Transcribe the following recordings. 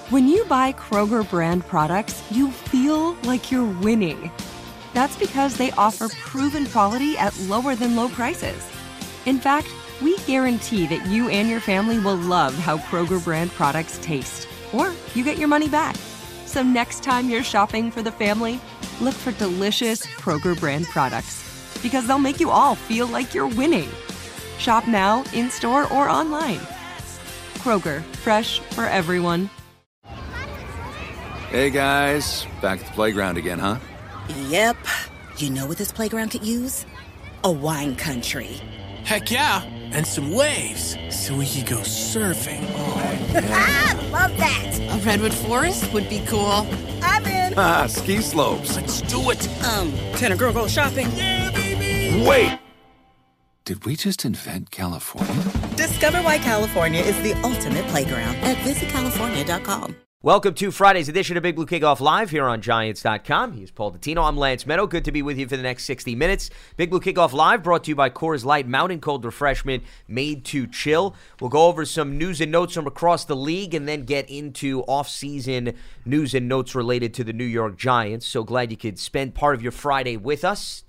When you buy Kroger brand products, you feel like you're winning. That's because they offer proven quality at lower than low prices. In fact, we guarantee that you and your family will love how Kroger brand products taste, or you get your money back. So next time you're shopping for the family, look for delicious Kroger brand products, because they'll make you all feel like you're winning. Shop now, in-store, or online. Kroger, fresh for everyone. Hey guys, back at the playground again, huh? Yep. You know what this playground could use? A wine country. Heck yeah, and some waves so we could go surfing. Oh, yeah. Ah, love that. A redwood forest would be cool. I'm in. Ah, ski slopes. Let's do it. Can a girl go shopping? Yeah, baby. Wait! Did we just invent California? Discover why California is the ultimate playground at visitcalifornia.com. Welcome to Friday's edition of Big Blue Kickoff Live here on Giants.com. He's Paul Dottino. I'm Lance Meadow. Good to be with you for the next 60 minutes. Big Blue Kickoff Live brought to you by Coors Light Mountain Cold Refreshment made to chill. We'll go over some news and notes from across the league and then get into off-season news and notes related to the New York Giants. So glad you could spend part of your Friday with us.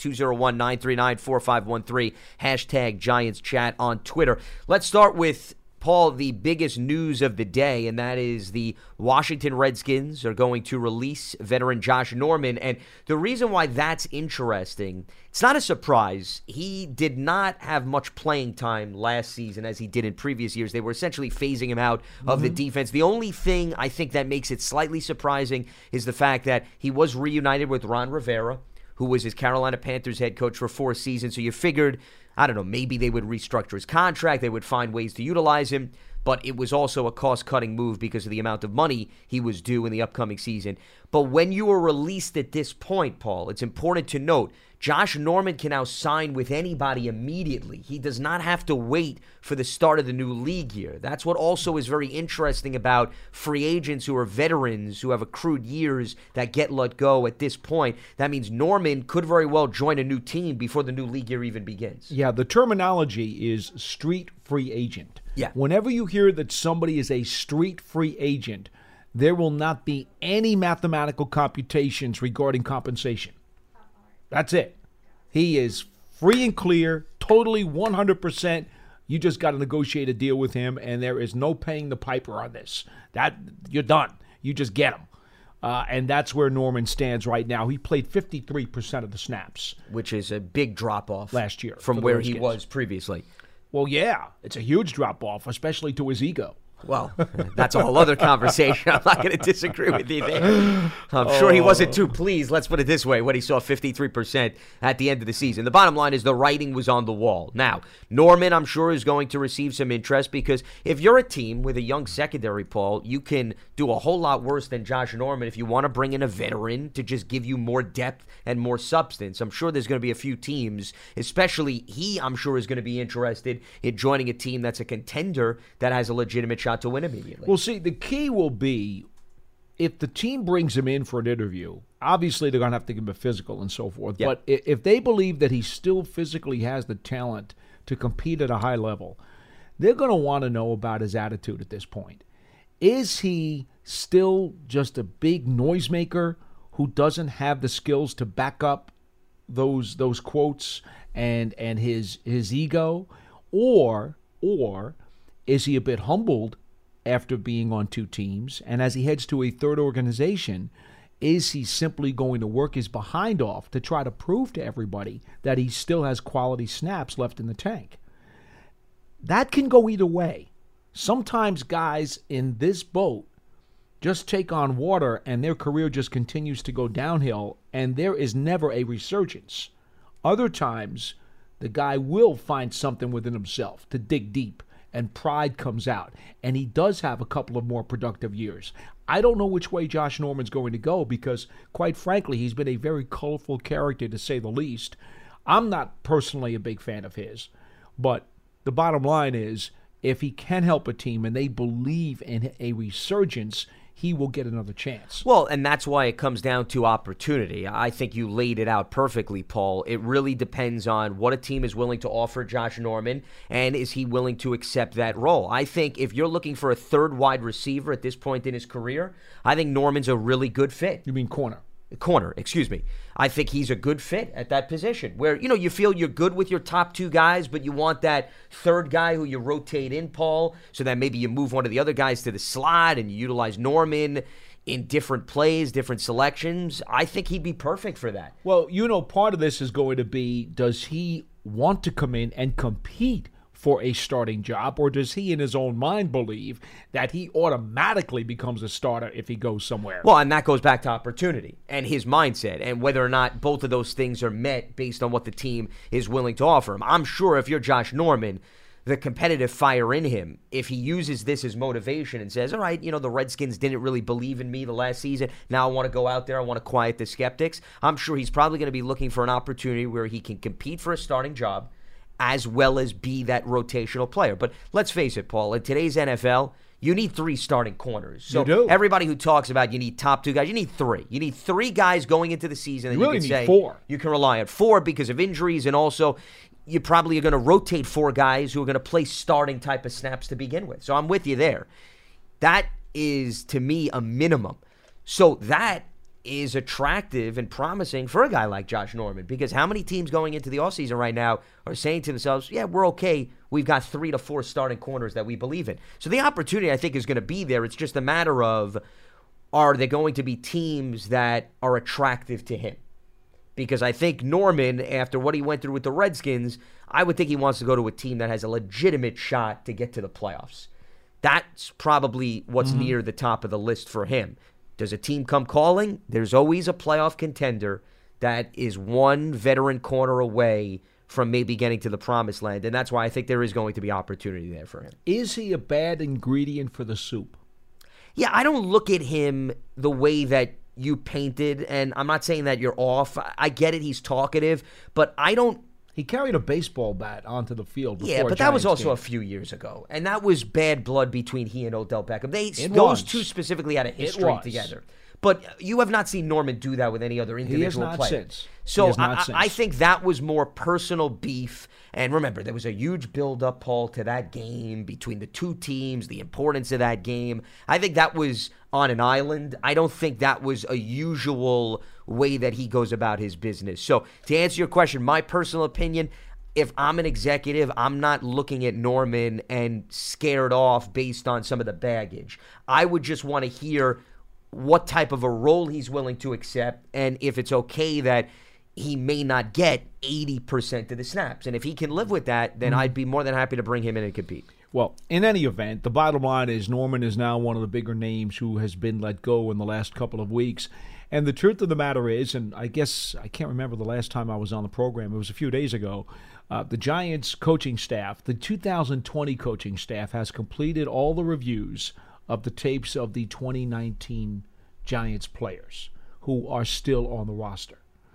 201-939-4513, hashtag Giants Chat on Twitter. Let's start with Paul, the biggest news of the day, and that is the Washington Redskins are going to release veteran Josh Norman. And the reason why that's interesting, it's not a surprise. He did not have much playing time last season as he did in previous years. They were essentially phasing him out of the defense. The only thing I think that makes it slightly surprising is the fact that he was reunited with Ron Rivera, who was his Carolina Panthers head coach for 4 seasons. So you figured, I don't know, maybe they would restructure his contract. They would find ways to utilize him. But it was also a cost-cutting move because of the amount of money he was due in the upcoming season. But when you were released at this point, Paul, it's important to note, Josh Norman can now sign with anybody immediately. He does not have to wait for the start of the new league year. That's what also is very interesting about free agents who are veterans, who have accrued years that get let go at this point. That means Norman could very well join a new team before the new league year even begins. Yeah, the terminology is street free agent. Yeah. Whenever you hear that somebody is a street free agent, there will not be any mathematical computations regarding compensation. That's it. He is free and clear, totally 100%. You just got to negotiate a deal with him, and there is no paying the piper on this. That you're done. You just get him. And that's where Norman stands right now. He played 53% of the snaps. Which is a big drop-off last year from where he was previously. Well, yeah, it's a huge drop-off, especially to his ego. Well, that's a whole other conversation. I'm not going to disagree with you there. I'm sure he wasn't too pleased, let's put it this way, when he saw 53% at the end of the season. The bottom line is the writing was on the wall. Now, Norman, I'm sure, is going to receive some interest because if you're a team with a young secondary, Paul, you can do a whole lot worse than Josh Norman if you want to bring in a veteran to just give you more depth and more substance. I'm sure there's going to be a few teams, especially he, I'm sure, is going to be interested in joining a team that's a contender that has a legitimate shot to win immediately. Well, see, the key will be if the team brings him in for an interview, obviously they're going to have to give him a physical and so forth. Yep. But if they believe that he still physically has the talent to compete at a high level, they're going to want to know about his attitude at this point. Is he still just a big noisemaker who doesn't have the skills to back up those quotes and his ego? Or is he a bit humbled after being on 2 teams? And as he heads to a third organization, is he simply going to work his behind off to try to prove to everybody that he still has quality snaps left in the tank? That can go either way. Sometimes guys in this boat just take on water and their career just continues to go downhill and there is never a resurgence. Other times, the guy will find something within himself to dig deep, and pride comes out, and he does have a couple of more productive years. I don't know which way Josh Norman's going to go because, quite frankly, he's been a very colorful character, to say the least. I'm not personally a big fan of his, but the bottom line is if he can help a team and they believe in a resurgence, he will get another chance. Well, and that's why it comes down to opportunity. I think you laid it out perfectly, Paul. It really depends on what a team is willing to offer Josh Norman, and is he willing to accept that role. I think if you're looking for a third wide receiver at this point in his career, I think Norman's a really good fit. You mean corner? Corner, excuse me. I think he's a good fit at that position where, you feel you're good with your top two guys, but you want that third guy who you rotate in, Paul, so that maybe you move one of the other guys to the slot and you utilize Norman in different plays, different selections. I think he'd be perfect for that. Well, part of this is going to be, does he want to come in and compete for a starting job, or does he in his own mind believe that he automatically becomes a starter if he goes somewhere? Well, and that goes back to opportunity and his mindset and whether or not both of those things are met based on what the team is willing to offer him. I'm sure if you're Josh Norman, the competitive fire in him, if he uses this as motivation and says, all right, the Redskins didn't really believe in me the last season, now I want to go out there, I want to quiet the skeptics, I'm sure he's probably going to be looking for an opportunity where he can compete for a starting job as well as be that rotational player. But let's face it, Paul, in today's NFL, you need 3 starting corners. So you do. Everybody who talks about you need top 2 guys, you need 3. You need 3 guys going into the season that you really can need say 4. You can rely on. 4 because of injuries, and also you probably are going to rotate 4 guys who are going to play starting type of snaps to begin with. So I'm with you there. That is, to me, a minimum. So that is attractive and promising for a guy like Josh Norman, because how many teams going into the offseason right now are saying to themselves, yeah, we're okay. We've got 3 to 4 starting corners that we believe in. So the opportunity, I think, is going to be there. It's just a matter of, are there going to be teams that are attractive to him? Because I think Norman, after what he went through with the Redskins, I would think he wants to go to a team that has a legitimate shot to get to the playoffs. That's probably what's near the top of the list for him. Does a team come calling? There's always a playoff contender that is one veteran corner away from maybe getting to the promised land, and that's why I think there is going to be opportunity there for him. Is he a bad ingredient for the soup? Yeah, I don't look at him the way that you painted, and I'm not saying that you're off. I get it, he's talkative, but I don't. He carried a baseball bat onto the field before Yeah, but that was also game. a few years ago, and that was bad blood between he and Odell Beckham. Those two specifically had a history together. But you have not seen Norman do that with any other individual player. He has not since. So I think that was more personal beef. And remember, there was a huge build-up, Paul, to that game between the two teams, the importance of that game. I think that was on an island. I don't think that was a usual way that he goes about his business. So to answer your question, my personal opinion, if I'm an executive, I'm not looking at Norman and scared off based on some of the baggage. I would just want to hear what type of a role he's willing to accept, and if it's okay that he may not get 80% of the snaps. And if he can live with that, then I'd be more than happy to bring him in and compete. Well, in any event, the bottom line is Norman is now one of the bigger names who has been let go in the last couple of weeks. And the truth of the matter is, and I guess I can't remember the last time I was on the program, it was a few days ago, the Giants coaching staff, the 2020 coaching staff, has completed all the reviews of the tapes of the 2019 Giants players who are still on the roster.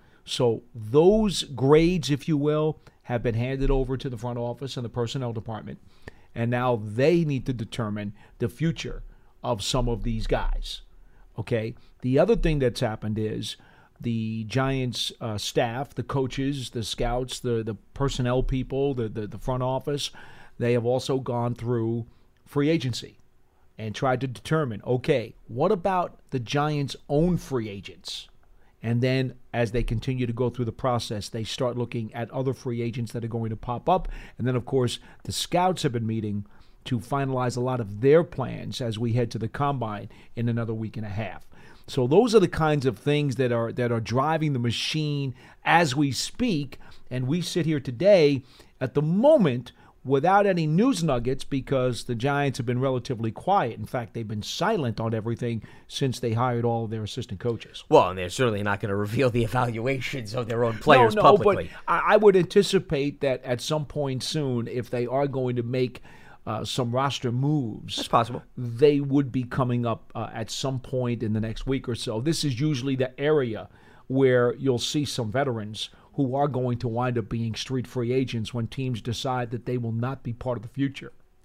So those grades, if you will, have been handed over to the front office and the personnel department, and now they need to determine the future of some of these guys. Okay? The other thing that's happened is the Giants staff, the coaches, the scouts, the personnel people, the front office, they have also gone through free agency and tried to determine, okay, what about the Giants' own free agents? And then as they continue to go through the process, they start looking at other free agents that are going to pop up. And then, of course, the scouts have been meeting to finalize a lot of their plans as we head to the Combine in another week and a half. So those are the kinds of things that are driving the machine as we speak. And we sit here today at the moment without any news nuggets because the Giants have been relatively quiet. In fact, they've been silent on everything since they hired all of their assistant coaches. Well, and they're certainly not going to reveal the evaluations of their own players publicly. But I would anticipate that at some point soon, if they are going to make some roster moves, that's possible. They would be coming up at some point in the next week or so. This is usually the area where you'll see some veterans who are going to wind up being street free agents when teams decide that they will not be part of the future.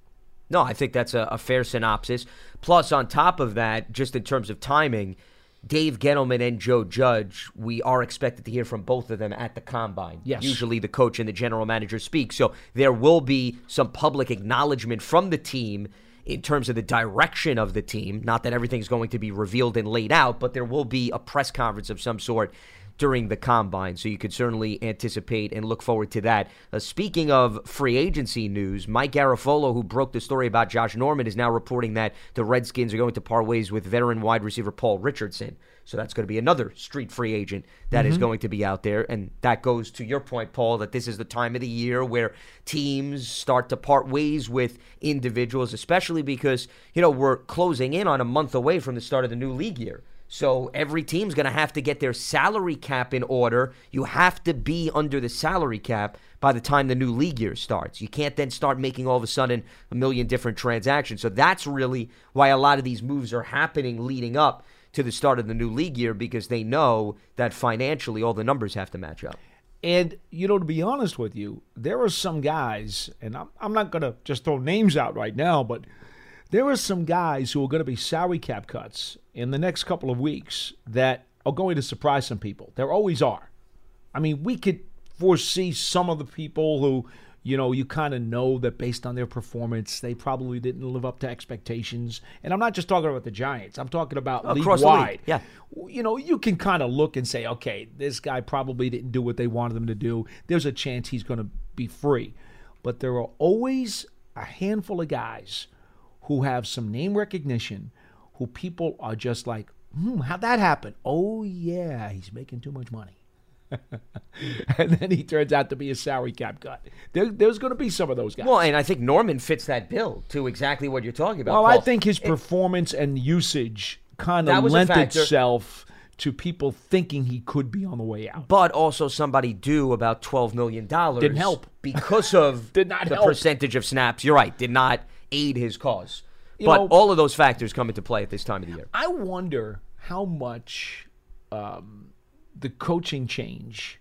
No, I think that's a fair synopsis. Plus, on top of that, just in terms of timing, Dave Gettleman and Joe Judge, we are expected to hear from both of them at the Combine. Yes. Usually the coach and the general manager speak. So there will be some public acknowledgement from the team in terms of the direction of the team. Not that everything's going to be revealed and laid out, but there will be a press conference of some sort during the Combine. So you could certainly anticipate and look forward to that. Speaking of free agency news, Mike Garafolo, who broke the story about Josh Norman, is now reporting that the Redskins are going to part ways with veteran wide receiver Paul Richardson. So that's going to be another street free agent that is going to be out there. And that goes to your point, Paul, that this is the time of the year where teams start to part ways with individuals, especially because, we're closing in on a month away from the start of the new league year. So every team's going to have to get their salary cap in order. You have to be under the salary cap by the time the new league year starts. You can't then start making all of a sudden a million different transactions. So that's really why a lot of these moves are happening leading up to the start of the new league year, because they know that financially all the numbers have to match up. And, to be honest with you, there are some guys, and I'm not going to just throw names out right now, but there are some guys who are going to be salary cap cuts in the next couple of weeks that are going to surprise some people. There always are. I mean, we could foresee some of the people who, you kind of know that based on their performance, they probably didn't live up to expectations. And I'm not just talking about the Giants. I'm talking about league-wide. Yeah. You can kind of look and say, okay, this guy probably didn't do what they wanted him to do. There's a chance he's going to be free. But there are always a handful of guys who have some name recognition, who people are just like, how'd that happen? Oh, yeah, he's making too much money. And then he turns out to be a salary cap cut. There's going to be some of those guys. Well, and I think Norman fits that bill to exactly what you're talking about, Well, Paul. I think his performance and usage kind of lent itself to people thinking he could be on the way out. But also somebody due about $12 million. Didn't help. Because of Did not the help. percentage of snaps. You're right. Did not aid his cause. But all of those factors come into play at this time of the year. I wonder how much the coaching change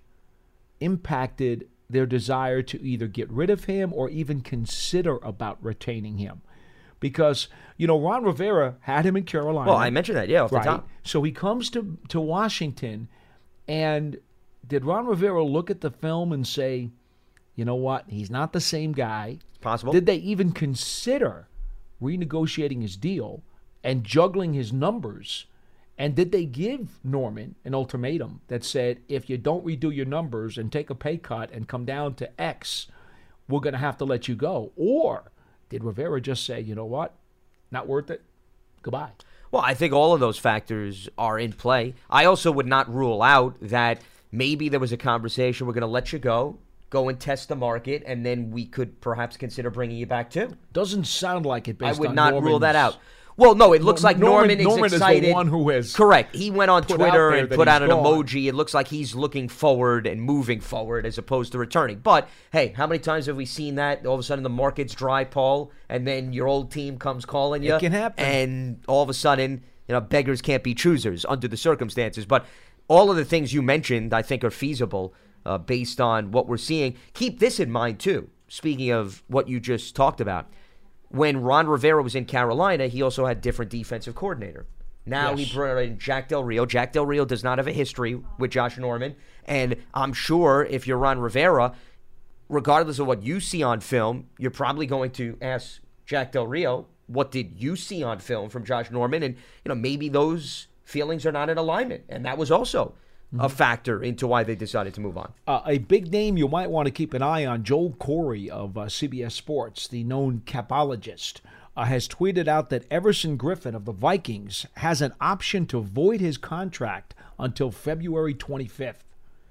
impacted their desire to either get rid of him or even consider about retaining him. Because, Ron Rivera had him in Carolina. Well, I mentioned that, off the top. So he comes to Washington, and did Ron Rivera look at the film and say, you know what, he's not the same guy? Possible. Did they even consider renegotiating his deal and juggling his numbers? And did they give Norman an ultimatum that said, if you don't redo your numbers and take a pay cut and come down to X, we're going to have to let you go? Or did Rivera just say, you know what, not worth it, goodbye? Well, I think all of those factors are in play. I also would not rule out that maybe there was a conversation, we're going to let you go and test the market, and then we could perhaps consider bringing you back too. Doesn't sound like it based on I would not rule that Norman's- out. Well, no, it looks like Norman is excited. the one who has Correct. He went on put Twitter out there and that put out he's an gone. emoji. It looks like he's looking forward and moving forward as opposed to returning. But, hey, how many times have we seen that? All of a sudden the market's dry, Paul, and then your old team comes calling you. It can happen. And all of a sudden, beggars can't be choosers under the circumstances. But all of the things you mentioned, I think, are feasible based on what we're seeing. Keep this in mind, too, speaking of what you just talked about. When Ron Rivera was in Carolina, he also had different defensive coordinator. Now Yes. he brought in Jack Del Rio. Jack Del Rio does not have a history with Josh Norman. And I'm sure if you're Ron Rivera, regardless of what you see on film, you're probably going to ask Jack Del Rio, what did you see on film from Josh Norman? And, maybe those feelings are not in alignment. And that was also a factor into why they decided to move on. A big name you might want to keep an eye on, Joel Corey of CBS Sports, the known capologist, has tweeted out that Everson Griffin of the Vikings has an option to void his contract until February 25th.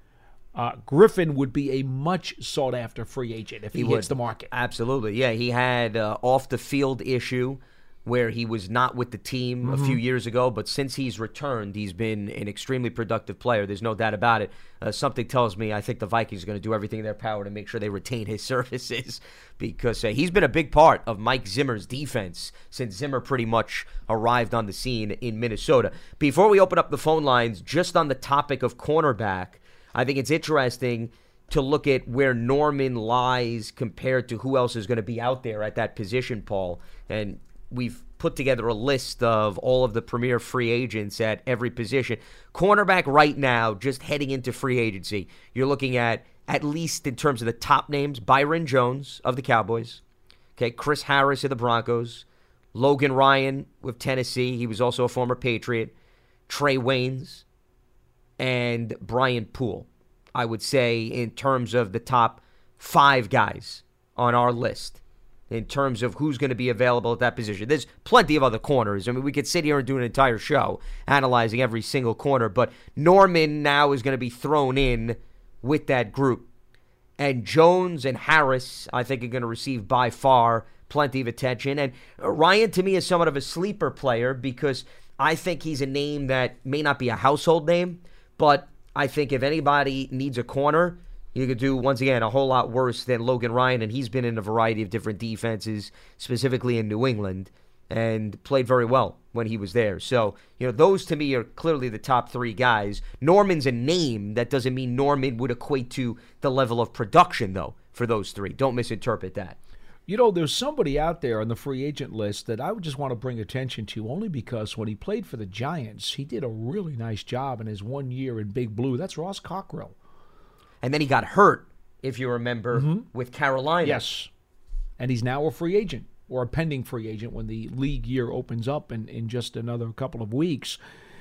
Griffin would be a much sought-after free agent if he hits the market. Absolutely. Yeah, he had off-the-field issue where he was not with the team a few years ago, but since he's returned, he's been an extremely productive player. There's no doubt about it. Something tells me I think the Vikings are going to do everything in their power to make sure they retain his services because he's been a big part of Mike Zimmer's defense since Zimmer pretty much arrived on the scene in Minnesota. Before we open up the phone lines, just on the topic of cornerback, I think it's interesting to look at where Norman lies compared to who else is going to be out there at that position, Paul. And we've put together a list of all of the premier free agents at every position. Cornerback right now, just heading into free agency, you're looking at least in terms of the top names, Byron Jones of the Cowboys, okay, Chris Harris of the Broncos, Logan Ryan with Tennessee. He was also a former Patriot. Trey Waynes and Brian Poole, I would say, in terms of the top 5 guys on our list, in terms of who's going to be available at that position. There's plenty of other corners. I mean, we could sit here and do an entire show analyzing every single corner, but Norman now is going to be thrown in with that group. And Jones and Harris, I think, are going to receive by far plenty of attention. And Ryan, to me, is somewhat of a sleeper player because I think he's a name that may not be a household name, but I think if anybody needs a corner, you could do, once again, a whole lot worse than Logan Ryan, and he's been in a variety of different defenses, specifically in New England, and played very well when he was there. So, those to me are clearly the top 3 guys. Norman's a name. That doesn't mean Norman would equate to the level of production, though, for those 3. Don't misinterpret that. There's somebody out there on the free agent list that I would just want to bring attention to only because when he played for the Giants, he did a really nice job in his 1 year in Big Blue. That's Ross Cockrell. And then he got hurt, if you remember, with Carolina. Yes. And he's now a free agent or a pending free agent when the league year opens up in just another couple of weeks.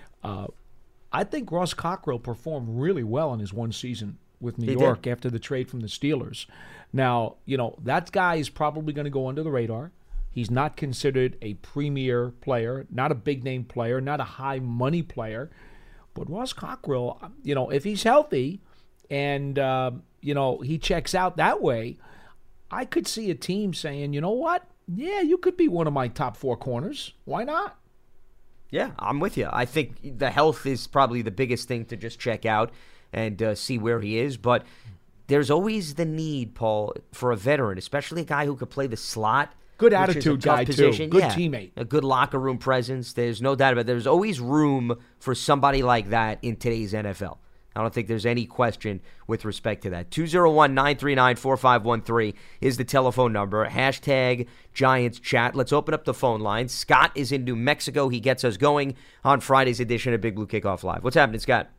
I think Ross Cockrell performed really well in his one season with New York after the trade from the Steelers. Now, that guy is probably going to go under the radar. He's not considered a premier player, not a big-name player, not a high-money player. But Ross Cockrell, if he's healthy and, he checks out that way, I could see a team saying, you know what? Yeah, you could be one of my top 4 corners. Why not? Yeah, I'm with you. I think the health is probably the biggest thing to just check out and see where he is. But there's always the need, Paul, for a veteran, especially a guy who could play the slot. Good attitude guy, position. Too. Good teammate. A good locker room presence. There's no doubt about it. There's always room for somebody like that in today's NFL. I don't think there's any question with respect to that. 201-939-4513 is the telephone number. Hashtag Giants Chat. Let's open up the phone line. Scott is in New Mexico. He gets us going on Friday's edition of Big Blue Kickoff Live. What's happening, Scott?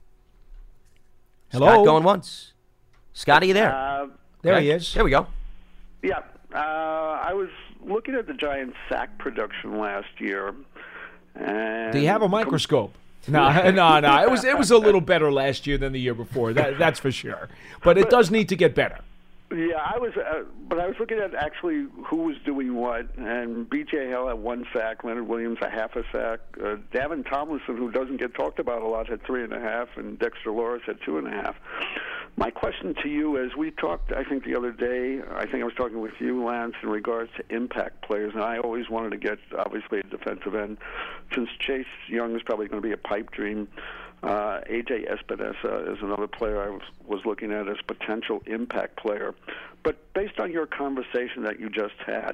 Hello? Scott going once. Scott, are you there? There he is. There we go. Yeah. I was looking at the Giants' sack production last year. And do you have a microscope? No. It was a little better last year than the year before. That's for sure. But it does need to get better. Yeah, I was looking at actually who was doing what, and B.J. Hill had 1 sack, Leonard Williams a half a sack, Davin Tomlinson, who doesn't get talked about a lot, had 3.5, and Dexter Lawrence had 2.5. My question to you is, we talked, I think the other day, I think I was talking with you, Lance, in regards to impact players, and I always wanted to get, obviously, a defensive end. Since Chase Young is probably going to be a pipe dream, A.J. Espinosa is another player I was looking at as potential impact player. But based on your conversation that you just had,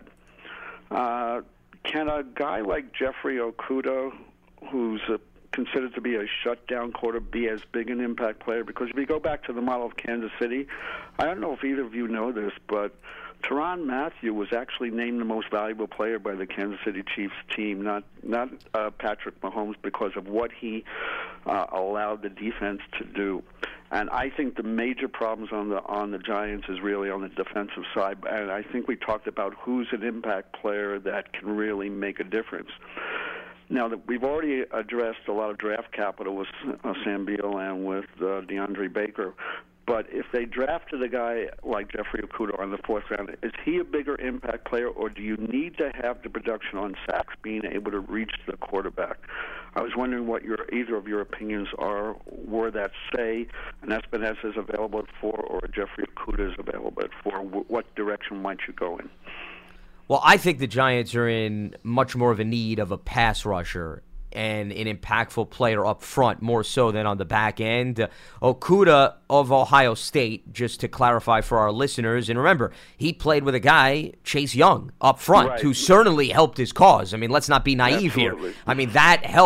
can a guy like Jeffrey Okudah, who's considered to be a shutdown quarter, be as big an impact player? Because if you go back to the model of Kansas City, I don't know if either of you know this, but Tyrann Mathieu was actually named the most valuable player by the Kansas City Chiefs team, not Patrick Mahomes, because of what he allowed the defense to do. And I think the major problems on the Giants is really on the defensive side. And I think we talked about who's an impact player that can really make a difference. Now, we've already addressed a lot of draft capital with Sam Beal and with DeAndre Baker. But if they drafted a guy like Jeffrey Okudah on the 4th round, is he a bigger impact player, or do you need to have the production on sacks being able to reach the quarterback? I was wondering what either of your opinions were that say an Espinosa is available at 4 or a Jeffrey Okudah is available at 4. What direction might you go in? Well, I think the Giants are in much more of a need of a pass rusher and an impactful player up front, more so than on the back end. Okudah of Ohio State, just to clarify for our listeners, and remember, he played with a guy, Chase Young, up front, right, who certainly helped his cause. I mean, let's not be naive here. I mean, that helped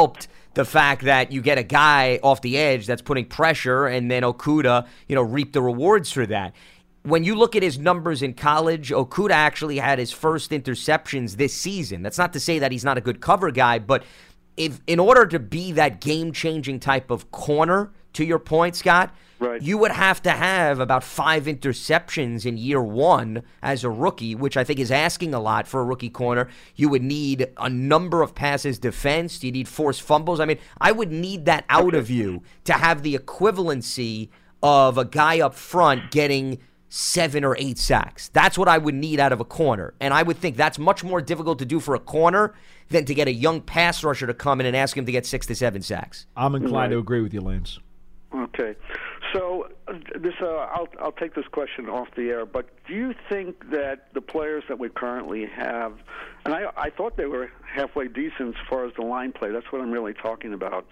the fact that you get a guy off the edge that's putting pressure, and then Okudah, reap the rewards for that. When you look at his numbers in college, Okudah actually had his first interceptions this season. That's not to say that he's not a good cover guy, but in order to be that game-changing type of corner, to your point, Scott, right, you would have to have about 5 interceptions in year one as a rookie, which I think is asking a lot for a rookie corner. You would need a number of passes defensed. You need forced fumbles. I mean, I would need that out of you to have the equivalency of a guy up front getting 7 or 8 sacks. That's what I would need out of a corner. And I would think that's much more difficult to do for a corner than to get a young pass rusher to come in and ask him to get 6 to 7 sacks. I'm inclined to agree with you, Lance. Okay. So this I'll take this question off the air, but do you think that the players that we currently have, and I thought they were halfway decent as far as the line play, that's what I'm really talking about,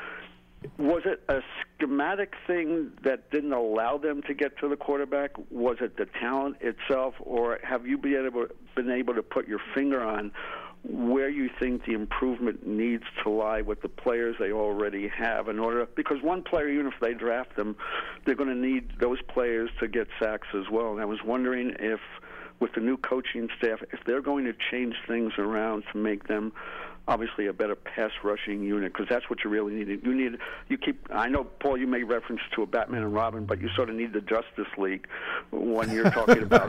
was it a schematic thing that didn't allow them to get to the quarterback? Was it the talent itself, or have you been able to put your finger on where you think the improvement needs to lie with the players they already have in order? Because one player, even if they draft them, they're going to need those players to get sacks as well. And I was wondering if, with the new coaching staff, if they're going to change things around to make them obviously a better pass rushing unit, because that's what you really need. I know, Paul, you made reference to a Batman and Robin, but you sort of need the Justice League when you're talking about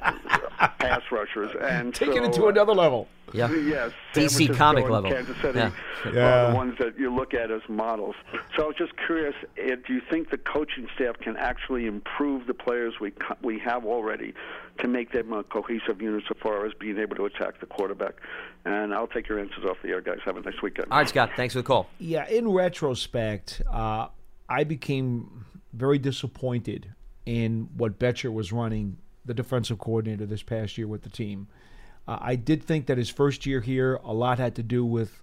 pass rushers. And taking it to another level. Yeah. Yes. DC comic level. Kansas City Yeah. are the ones that you look at as models. So I was just curious, do you think the coaching staff can actually improve the players we have already to make them a cohesive unit so far as being able to attack the quarterback? And I'll take your answers off the air, guys. Have a nice weekend. All right, Scott. Thanks for the call. Yeah, in retrospect, I became very disappointed in what Betcher was running, the defensive coordinator, this past year with the team. I did think that his first year here, a lot had to do with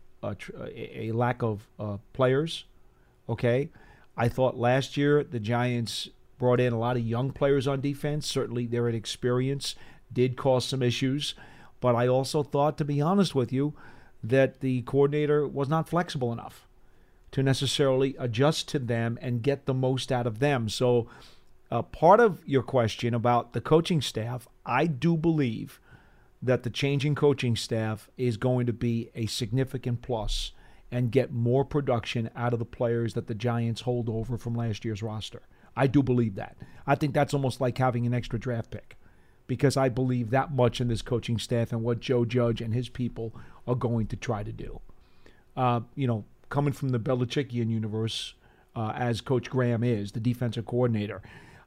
a lack of players. Okay, I thought last year the Giants brought in a lot of young players on defense. Certainly their inexperience did cause some issues. But I also thought, to be honest with you, that the coordinator was not flexible enough to necessarily adjust to them and get the most out of them. So part of your question about the coaching staff, I do believe that the changing coaching staff is going to be a significant plus and get more production out of the players that the Giants hold over from last year's roster. I do believe that. I think that's almost like having an extra draft pick, because I believe that much in this coaching staff and what Joe Judge and his people are going to try to do. Coming from the Belichickian universe, as Coach Graham is, the defensive coordinator,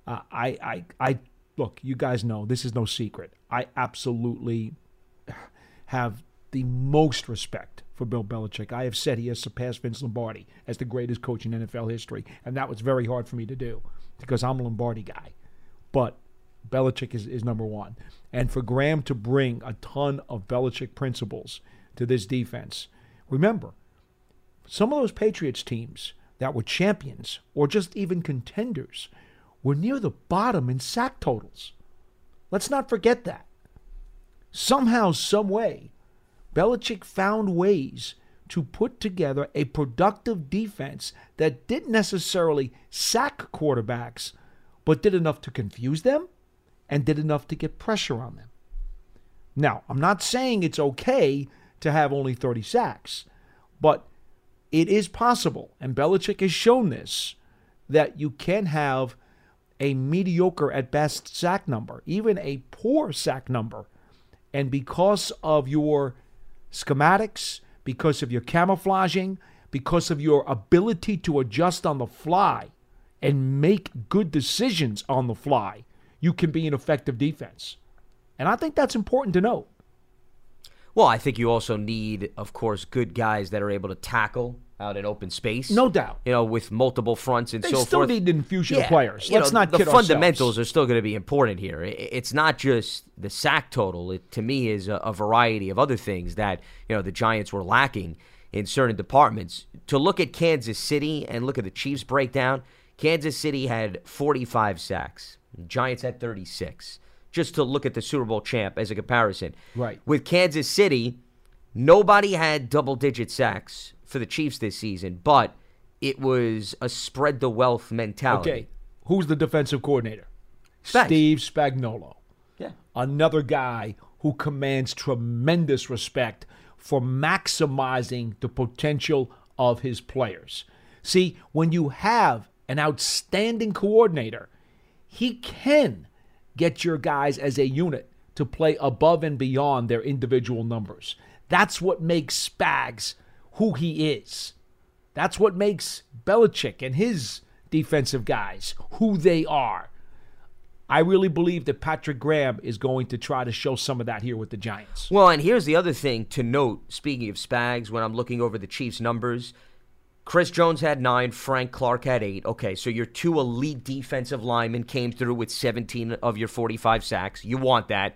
I look, you guys know, this is no secret. I absolutely have the most respect for Bill Belichick. I have said he has surpassed Vince Lombardi as the greatest coach in NFL history, and that was very hard for me to do because I'm a Lombardi guy. But Belichick is number one. And for Graham to bring a ton of Belichick principles to this defense, remember, some of those Patriots teams that were champions or just even contenders were near the bottom in sack totals. Let's not forget that. Somehow, some way, Belichick found ways to put together a productive defense that didn't necessarily sack quarterbacks, but did enough to confuse them and did enough to get pressure on them. Now, I'm not saying it's okay to have only 30 sacks, but it is possible, and Belichick has shown this, that you can have a mediocre at best sack number, even a poor sack number, and because of your schematics, because of your camouflaging, because of your ability to adjust on the fly and make good decisions on the fly, you can be an effective defense. And I think that's important to note. Well, I think you also need, of course, good guys that are able to tackle out in open space. No doubt. With multiple fronts and so forth. They still need an infusion of players. Let's not kid ourselves. The fundamentals ourselves. are still going to be important here. It's not just the sack total. It, to me, is a variety of other things that, the Giants were lacking in certain departments. To look at Kansas City and look at the Chiefs breakdown, Kansas City had 45 sacks. The Giants had 36. Just to look at the Super Bowl champ as a comparison. Right. With Kansas City, nobody had double-digit sacks for the Chiefs this season, but it was a spread the wealth mentality. Okay, who's the defensive coordinator? Spags. Steve Spagnuolo. Yeah. Another guy who commands tremendous respect for maximizing the potential of his players. See, when you have an outstanding coordinator, he can get your guys as a unit to play above and beyond their individual numbers. That's what makes Spags who he is. That's what makes Belichick and his defensive guys who they are. I really believe that Patrick Graham is going to try to show some of that here with the Giants. Well, and here's the other thing to note, speaking of Spags, when I'm looking over the Chiefs' numbers, Chris Jones had 9, Frank Clark had 8. Okay, so your 2 elite defensive linemen came through with 17 of your 45 sacks. You want that.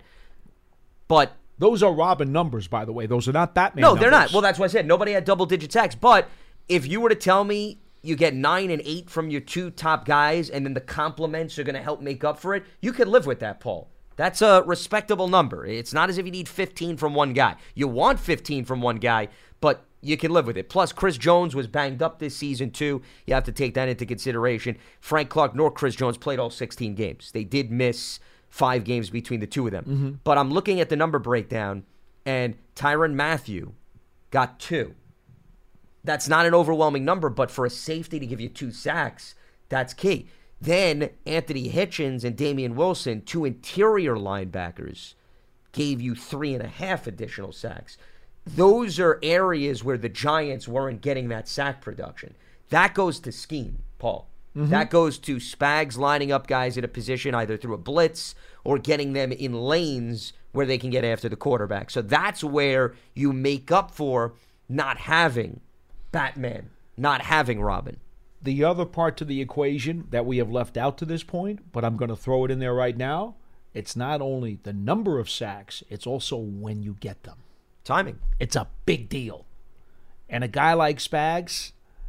But those are Robin numbers, by the way. Those are not Batman no, numbers. they're not. Well, that's what I said. Nobody had double-digit sacks. But if you were to tell me you get 9 and 8 from your 2 top guys, and then the compliments are going to help make up for it, you could live with that, Paul. That's a respectable number. It's not as if you need 15 from one guy. You want 15 from one guy, but you can live with it. Plus, Chris Jones was banged up this season, too. You have to take that into consideration. Frank Clark nor Chris Jones played all 16 games. They did miss 5 games between the two of them. Mm-hmm. But I'm looking at the number breakdown, and Tyrann Mathieu got 2. That's not an overwhelming number, but for a safety to give you 2 sacks, that's key. Then Anthony Hitchens and Damian Wilson, 2 interior linebackers, gave you 3.5 additional sacks. Those are areas where the Giants weren't getting that sack production. That goes to scheme, Paul. Mm-hmm. That goes to Spags lining up guys in a position either through a blitz or getting them in lanes where they can get after the quarterback. So that's where you make up for not having Batman, not having Robin. The other part to the equation that we have left out to this point, but I'm going to throw it in there right now, it's not only the number of sacks, it's also when you get them. Timing. It's a big deal. And a guy like Spags,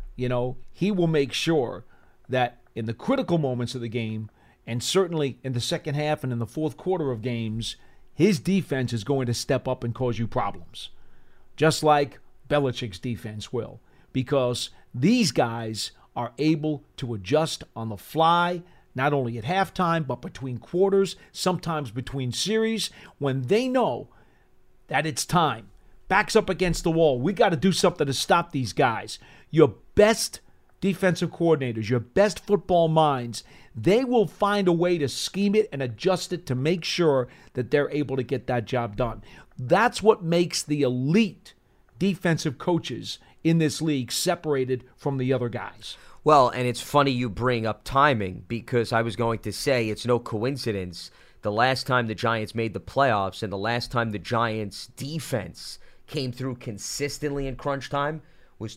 he will make sure that in the critical moments of the game, and certainly in the second half and in the fourth quarter of games, his defense is going to step up and cause you problems. Just like Belichick's defense will. Because these guys are able to adjust on the fly, not only at halftime, but between quarters, sometimes between series, when they know that it's time. Backs up against the wall. We got to do something to stop these guys. Your best defensive coordinators, your best football minds, they will find a way to scheme it and adjust it to make sure that they're able to get that job done. That's what makes the elite defensive coaches in this league separated from the other guys. Well, and it's funny you bring up timing, because I was going to say it's no coincidence the last time the Giants made the playoffs and the last time the Giants' defense came through consistently in crunch time was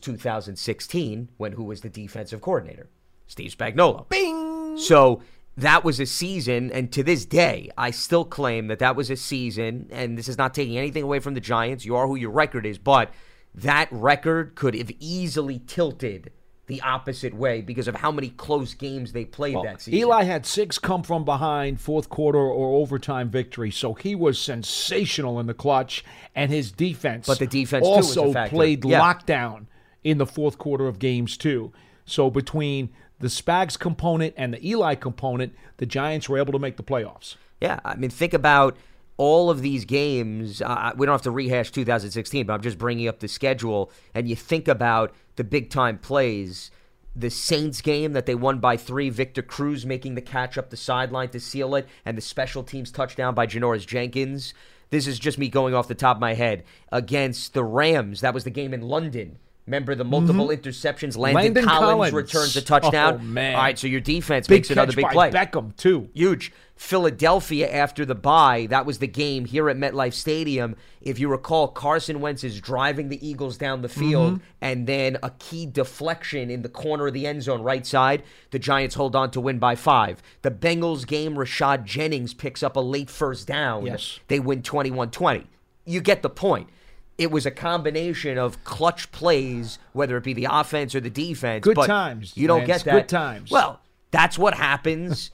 2016, when who was the defensive coordinator? Steve Spagnuolo. Bing! So that was a season, and to this day, I still claim that was a season, and this is not taking anything away from the Giants. You are who your record is, but that record could have easily tilted the opposite way because of how many close games they played that season. Eli had 6 come from behind fourth quarter or overtime victory, so he was sensational in the clutch, and his defense, but the defense also too was a factor. Played lockdown in the fourth quarter of games too. So between the Spags component and the Eli component, the Giants were able to make the playoffs. Yeah, I mean, think about all of these games. We don't have to rehash 2016, but I'm just bringing up the schedule, and you think about the big-time plays. The Saints game that they won by 3, Victor Cruz making the catch up the sideline to seal it, and the special teams touchdown by Janoris Jenkins. This is just me going off the top of my head. Against the Rams, that was the game in London. Remember the multiple interceptions? Landon Collins returns a touchdown. Oh, man. All right, so your defense makes another big play. Beckham, too. Huge. Philadelphia after the bye, that was the game here at MetLife Stadium. If you recall, Carson Wentz is driving the Eagles down the field, and then a key deflection in the corner of the end zone right side. The Giants hold on to win by 5. The Bengals game, Rashad Jennings picks up a late first down. Yes. They win 21-20. You get the point. It was a combination of clutch plays, whether it be the offense or the defense. Good but times. You don't Lance. get that. Good times. Well, that's what happens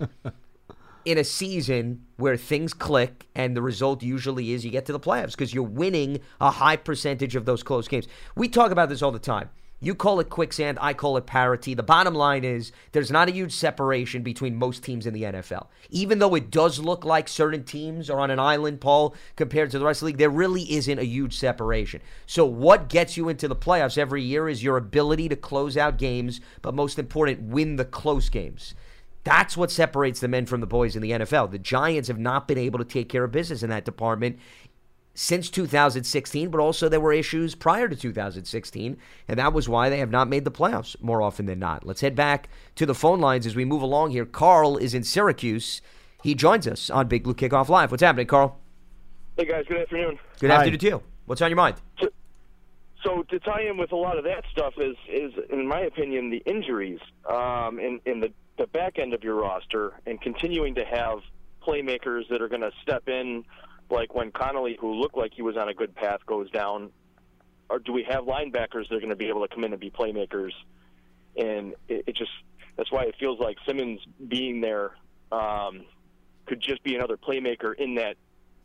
in a season where things click, and the result usually is you get to the playoffs because you're winning a high percentage of those close games. We talk about this all the time. You call it quicksand, I call it parity. The bottom line is there's not a huge separation between most teams in the NFL. Even though it does look like certain teams are on an island, Paul, compared to the rest of the league, there really isn't a huge separation. So what gets you into the playoffs every year is your ability to close out games, but most important, win the close games. That's what separates the men from the boys in the NFL. The Giants have not been able to take care of business in that department since 2016, but also there were issues prior to 2016, and that was why they have not made the playoffs more often than not. Let's head back to the phone lines as we move along here. Carl is in Syracuse. He joins us on Big Blue Kickoff Live. What's happening, Carl? Hey, guys. Good afternoon. Good afternoon to you. What's on your mind? So to tie in with a lot of that stuff is in my opinion, the injuries in the back end of your roster and continuing to have playmakers that are going to step in, like when Connolly, who looked like he was on a good path, goes down. Or do we have linebackers that are going to be able to come in and be playmakers? And it just, that's why it feels like Simmons being there could just be another playmaker in that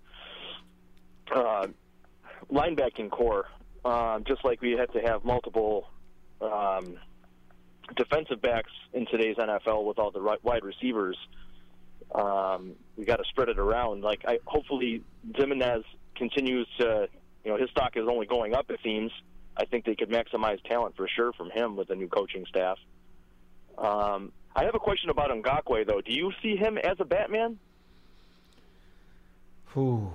linebacking core. Just like we had to have multiple defensive backs in today's NFL with all the wide receivers. We got to spread it around. Hopefully Zimenez continues to, his stock is only going up, it seems. I think they could maximize talent for sure from him with the new coaching staff. I have a question about Ngakoue, though. Do you see him as a Batman? Or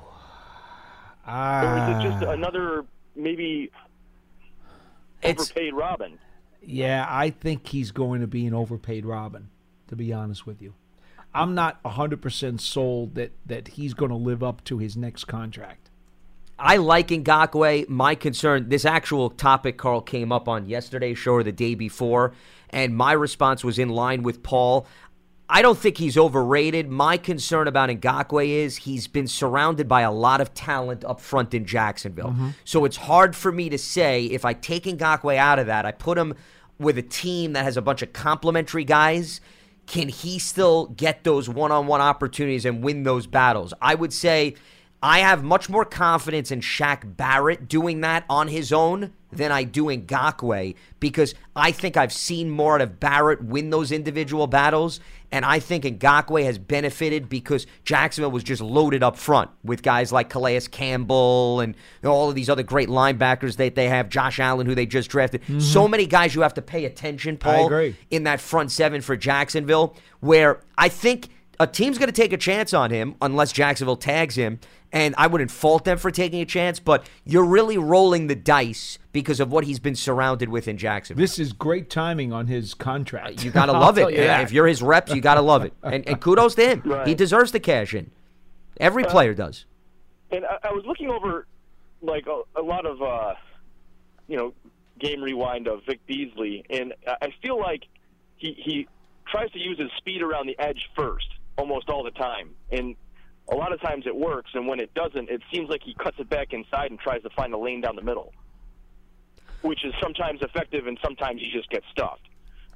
is it just another maybe overpaid Robin? Yeah, I think he's going to be an overpaid Robin, to be honest with you. I'm not 100% sold that he's going to live up to his next contract. I like Ngakoue. My concern, this actual topic, Carl, came up on yesterday's show or the day before, and my response was in line with Paul. I don't think he's overrated. My concern about Ngakoue is he's been surrounded by a lot of talent up front in Jacksonville. Mm-hmm. So it's hard for me to say if I take Ngakoue out of that, I put him with a team that has a bunch of complimentary guys, can he still get those one-on-one opportunities and win those battles? I would say I have much more confidence in Shaq Barrett doing that on his own than I do in Ngakoue, because I think I've seen more out of Barrett win those individual battles, and I think Ngakoue has benefited because Jacksonville was just loaded up front with guys like Calais Campbell and all of these other great linebackers that they have, Josh Allen, who they just drafted. Mm-hmm. So many guys you have to pay attention, Paul, in that front seven for Jacksonville, where I think a team's going to take a chance on him unless Jacksonville tags him, and I wouldn't fault them for taking a chance, but you're really rolling the dice because of what he's been surrounded with in Jacksonville. This is great timing on his contract. You got to love it. If you're his reps, you got to love it. And kudos to him. Right. He deserves the cash in. Every player does. And I was looking over like a lot of game rewind of Vic Beasley, and I feel like he tries to use his speed around the edge first almost all the time. And a lot of times it works, and when it doesn't, it seems like he cuts it back inside and tries to find a lane down the middle, which is sometimes effective and sometimes he just gets stuffed.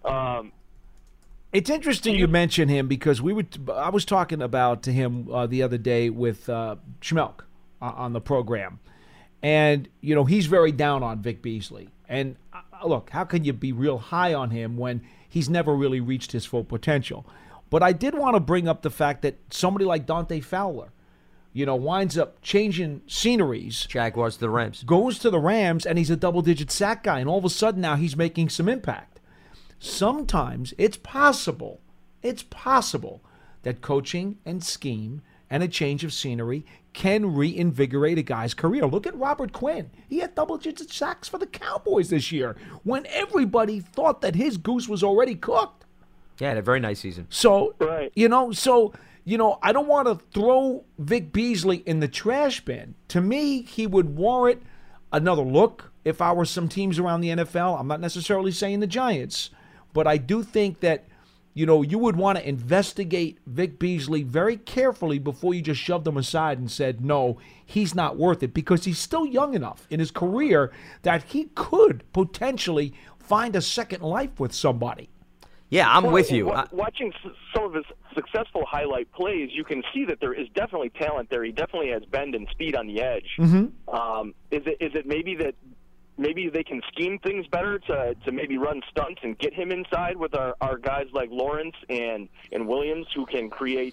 It's interesting you mention him because I was talking about to him the other day with Schmelk on the program, and he's very down on Vic Beasley. And look, how can you be real high on him when he's never really reached his full potential? But I did want to bring up the fact that somebody like Dante Fowler, winds up changing sceneries. Jaguars to the Rams. Goes to the Rams, and he's a double-digit sack guy. And all of a sudden now he's making some impact. Sometimes it's possible that coaching and scheme and a change of scenery can reinvigorate a guy's career. Look at Robert Quinn. He had double-digit sacks for the Cowboys this year when everybody thought that his goose was already cooked. Yeah, had a very nice season. So, right. I don't want to throw Vic Beasley in the trash bin. To me, he would warrant another look if I were some teams around the NFL. I'm not necessarily saying the Giants, but I do think that, you would want to investigate Vic Beasley very carefully before you just shoved him aside and said, no, he's not worth it, because he's still young enough in his career that he could potentially find a second life with somebody. Yeah, I'm with you. Watching some of his successful highlight plays, you can see that there is definitely talent there. He definitely has bend and speed on the edge. Mm-hmm. Is it maybe that maybe they can scheme things better to maybe run stunts and get him inside with our guys like Lawrence and Williams who can create.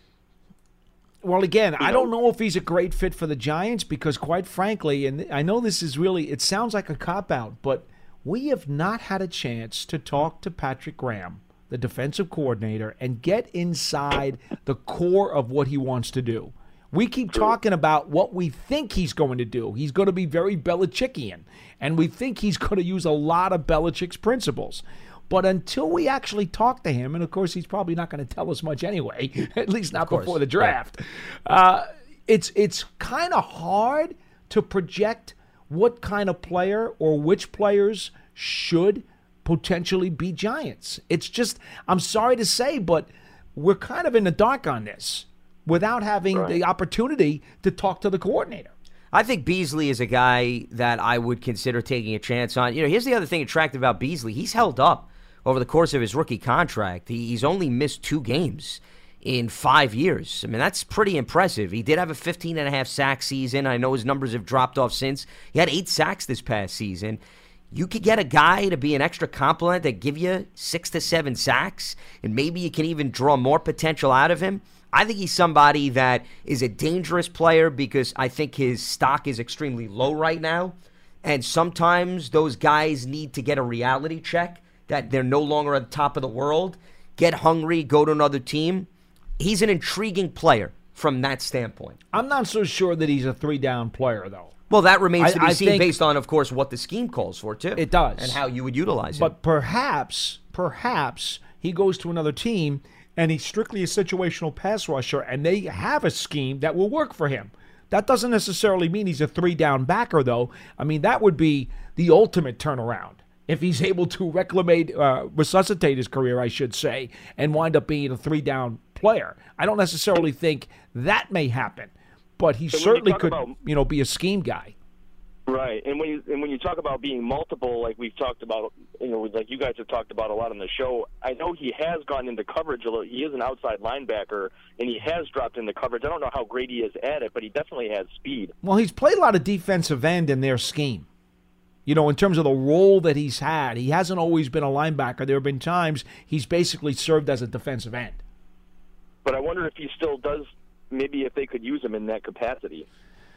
Well, again, I don't know if he's a great fit for the Giants because, quite frankly, and I know this is really, it sounds like a cop-out, but we have not had a chance to talk to Patrick Graham, the defensive coordinator, and get inside the core of what he wants to do. We keep talking about what we think he's going to do. He's going to be very Belichickian, and we think he's going to use a lot of Belichick's principles. But until we actually talk to him, and of course he's probably not going to tell us much anyway, at least not before the draft, it's kind of hard to project what kind of player or which players should potentially be Giants. It's just, I'm sorry to say, but we're kind of in the dark on this without having the opportunity to talk to the coordinator. I think Beasley is a guy that I would consider taking a chance on. Here's the other thing attractive about Beasley. He's held up over the course of his rookie contract. He's only missed 2 games in 5 years. I mean, that's pretty impressive. He did have a 15.5 sack season. I know his numbers have dropped off since. He had 8 sacks this past season. You could get a guy to be an extra complement that give you 6 to 7 sacks, and maybe you can even draw more potential out of him. I think he's somebody that is a dangerous player because I think his stock is extremely low right now, and sometimes those guys need to get a reality check that they're no longer at the top of the world, get hungry, go to another team. He's an intriguing player from that standpoint. I'm not so sure that he's a 3-down player, though. Well, that remains to be seen based on, of course, what the scheme calls for, too. It does. And how you would utilize it. But perhaps he goes to another team and he's strictly a situational pass rusher and they have a scheme that will work for him. That doesn't necessarily mean he's a 3-down backer, though. I mean, that would be the ultimate turnaround. If he's able to resuscitate his career, I should say, and wind up being a 3-down player. I don't necessarily think that may happen, but he certainly could, be a scheme guy. Right, and when you talk about being multiple, like we've talked about, like you guys have talked about a lot on the show, I know he has gone into coverage a little. He is an outside linebacker, and he has dropped into coverage. I don't know how great he is at it, but he definitely has speed. Well, he's played a lot of defensive end in their scheme. In terms of the role that he's had, he hasn't always been a linebacker. There have been times he's basically served as a defensive end. But I wonder if he still does, maybe if they could use him in that capacity.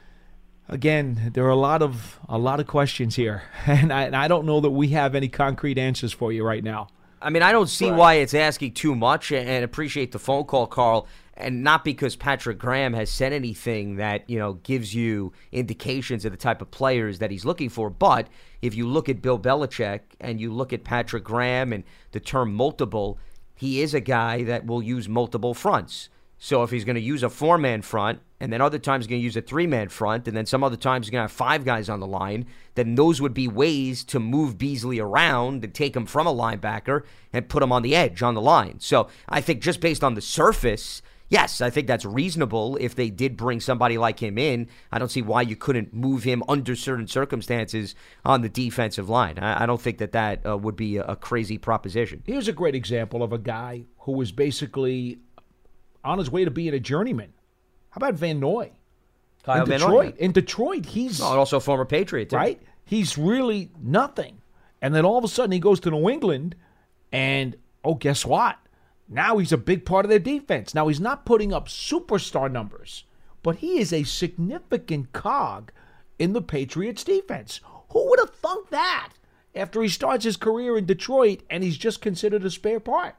Again, there are a lot of questions here, and I don't know that we have any concrete answers for you right now. I mean, I don't see why it's asking too much, and appreciate the phone call, Carl. And not because Patrick Graham has said anything that, gives you indications of the type of players that he's looking for. But if you look at Bill Belichick and you look at Patrick Graham and the term multiple, he is a guy that will use multiple fronts. So if he's going to use a 4-man front, and then other times he's going to use a 3-man front, and then some other times he's going to have 5 guys on the line, then those would be ways to move Beasley around and take him from a linebacker and put him on the edge on the line. So I think just based on the surface, yes, I think that's reasonable if they did bring somebody like him in. I don't see why you couldn't move him under certain circumstances on the defensive line. I don't think that would be a crazy proposition. Here's a great example of a guy who was basically on his way to being a journeyman. How about Van Noy? Kyle Van Noy. In Detroit, he's... also a former Patriot, too. Right? He's really nothing. And then all of a sudden he goes to New England, and, guess what? Now he's a big part of their defense. Now he's not putting up superstar numbers, but he is a significant cog in the Patriots defense. Who would have thunk that after he starts his career in Detroit and he's just considered a spare part?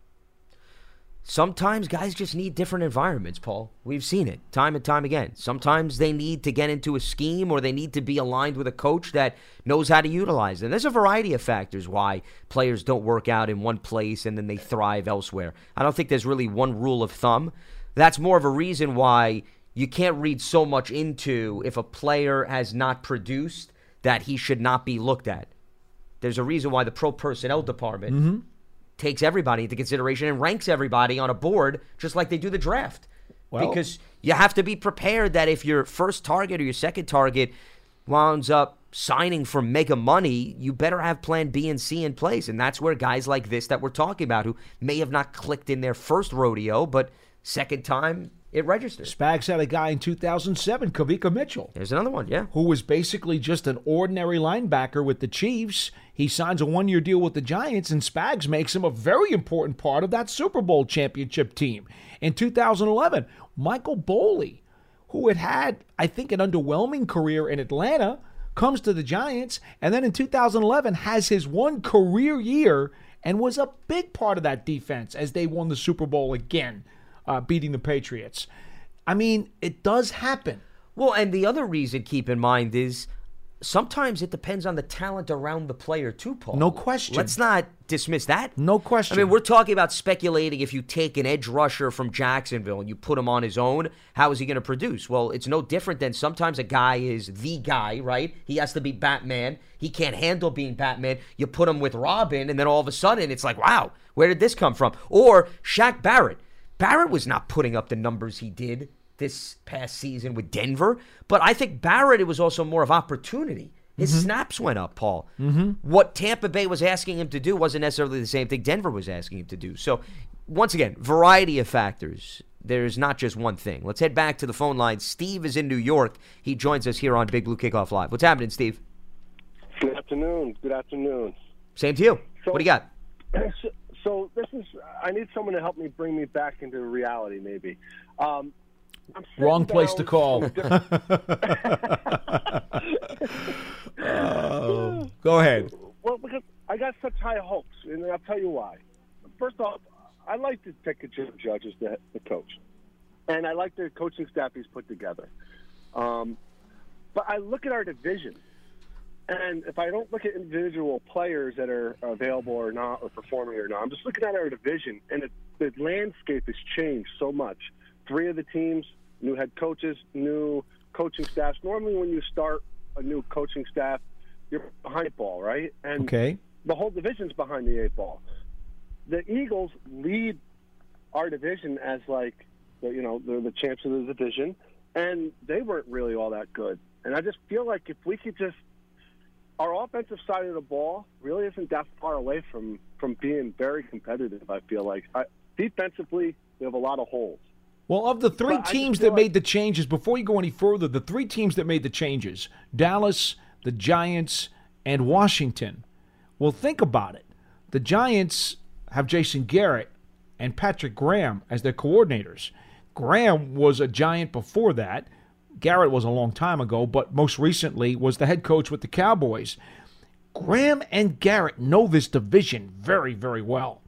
Sometimes guys just need different environments, Paul. We've seen it time and time again. Sometimes they need to get into a scheme or they need to be aligned with a coach that knows how to utilize them. There's a variety of factors why players don't work out in one place and then they thrive elsewhere. I don't think there's really one rule of thumb. That's more of a reason why you can't read so much into if a player has not produced that he should not be looked at. There's a reason why the pro personnel department takes everybody into consideration and ranks everybody on a board just like they do the draft. Well, because you have to be prepared that if your first target or your second target winds up signing for mega money, you better have plan B and C in place. And that's where guys like this that we're talking about, who may have not clicked in their first rodeo, but second time, it registers. Spags had a guy in 2007, Kavika Mitchell. There's another one, yeah. Who was basically just an ordinary linebacker with the Chiefs. He signs a one-year deal with the Giants, and Spags makes him a very important part of that Super Bowl championship team. In 2011, Michael Boley, who had, I think, an underwhelming career in Atlanta, comes to the Giants, and then in 2011 has his one career year and was a big part of that defense as they won the Super Bowl again, beating the Patriots. I mean, it does happen. Well, and the other reason, keep in mind, is sometimes it depends on the talent around the player too, Paul. No question. Let's not dismiss that. No question. I mean, we're talking about speculating if you take an edge rusher from Jacksonville and you put him on his own, how is he going to produce? Well, it's no different than sometimes a guy is the guy, right? He has to be Batman. He can't handle being Batman. You put him with Robin, and then all of a sudden it's like, wow, where did this come from? Or Shaq Barrett. Barrett was not putting up the numbers he did this past season with Denver, but I think Barrett, it was also more of opportunity. His snaps went up, Paul. What Tampa Bay was asking him to do wasn't necessarily the same thing Denver was asking him to do. So, once again, variety of factors. There's not just one thing. Let's head back to the phone line. Steve is in New York. He joins us here on Big Blue Kickoff Live. What's happening, Steve? Good afternoon. Good afternoon. Same to you. So, what do you got? So this is, I need someone to help me bring me back into reality, maybe. Wrong place to call. Go ahead. Well, because I got such high hopes, and I'll tell you why. First off, I like to take a Jim Judge as the coach, and I like the coaching staff he's put together. But I look at our division, and if I don't look at individual players that are available or not, or performing or not, I'm just looking at our division, and the landscape has changed so much. 3 of the teams, new head coaches, new coaching staffs. Normally when you start a new coaching staff, you're behind the ball, right? And the whole division's behind the 8 ball. The Eagles lead our division as they're the champs of the division, and they weren't really all that good. And I just feel like if we could just, our offensive side of the ball really isn't that far away from being very competitive, I feel like. Defensively, we have a lot of holes. Well, of the 3 teams that made the changes, before you go any further, the 3 teams that made the changes, Dallas, the Giants, and Washington. Well, think about it. The Giants have Jason Garrett and Patrick Graham as their coordinators. Graham was a Giant before that. Garrett was a long time ago, but most recently was the head coach with the Cowboys. Graham and Garrett know this division very, very well.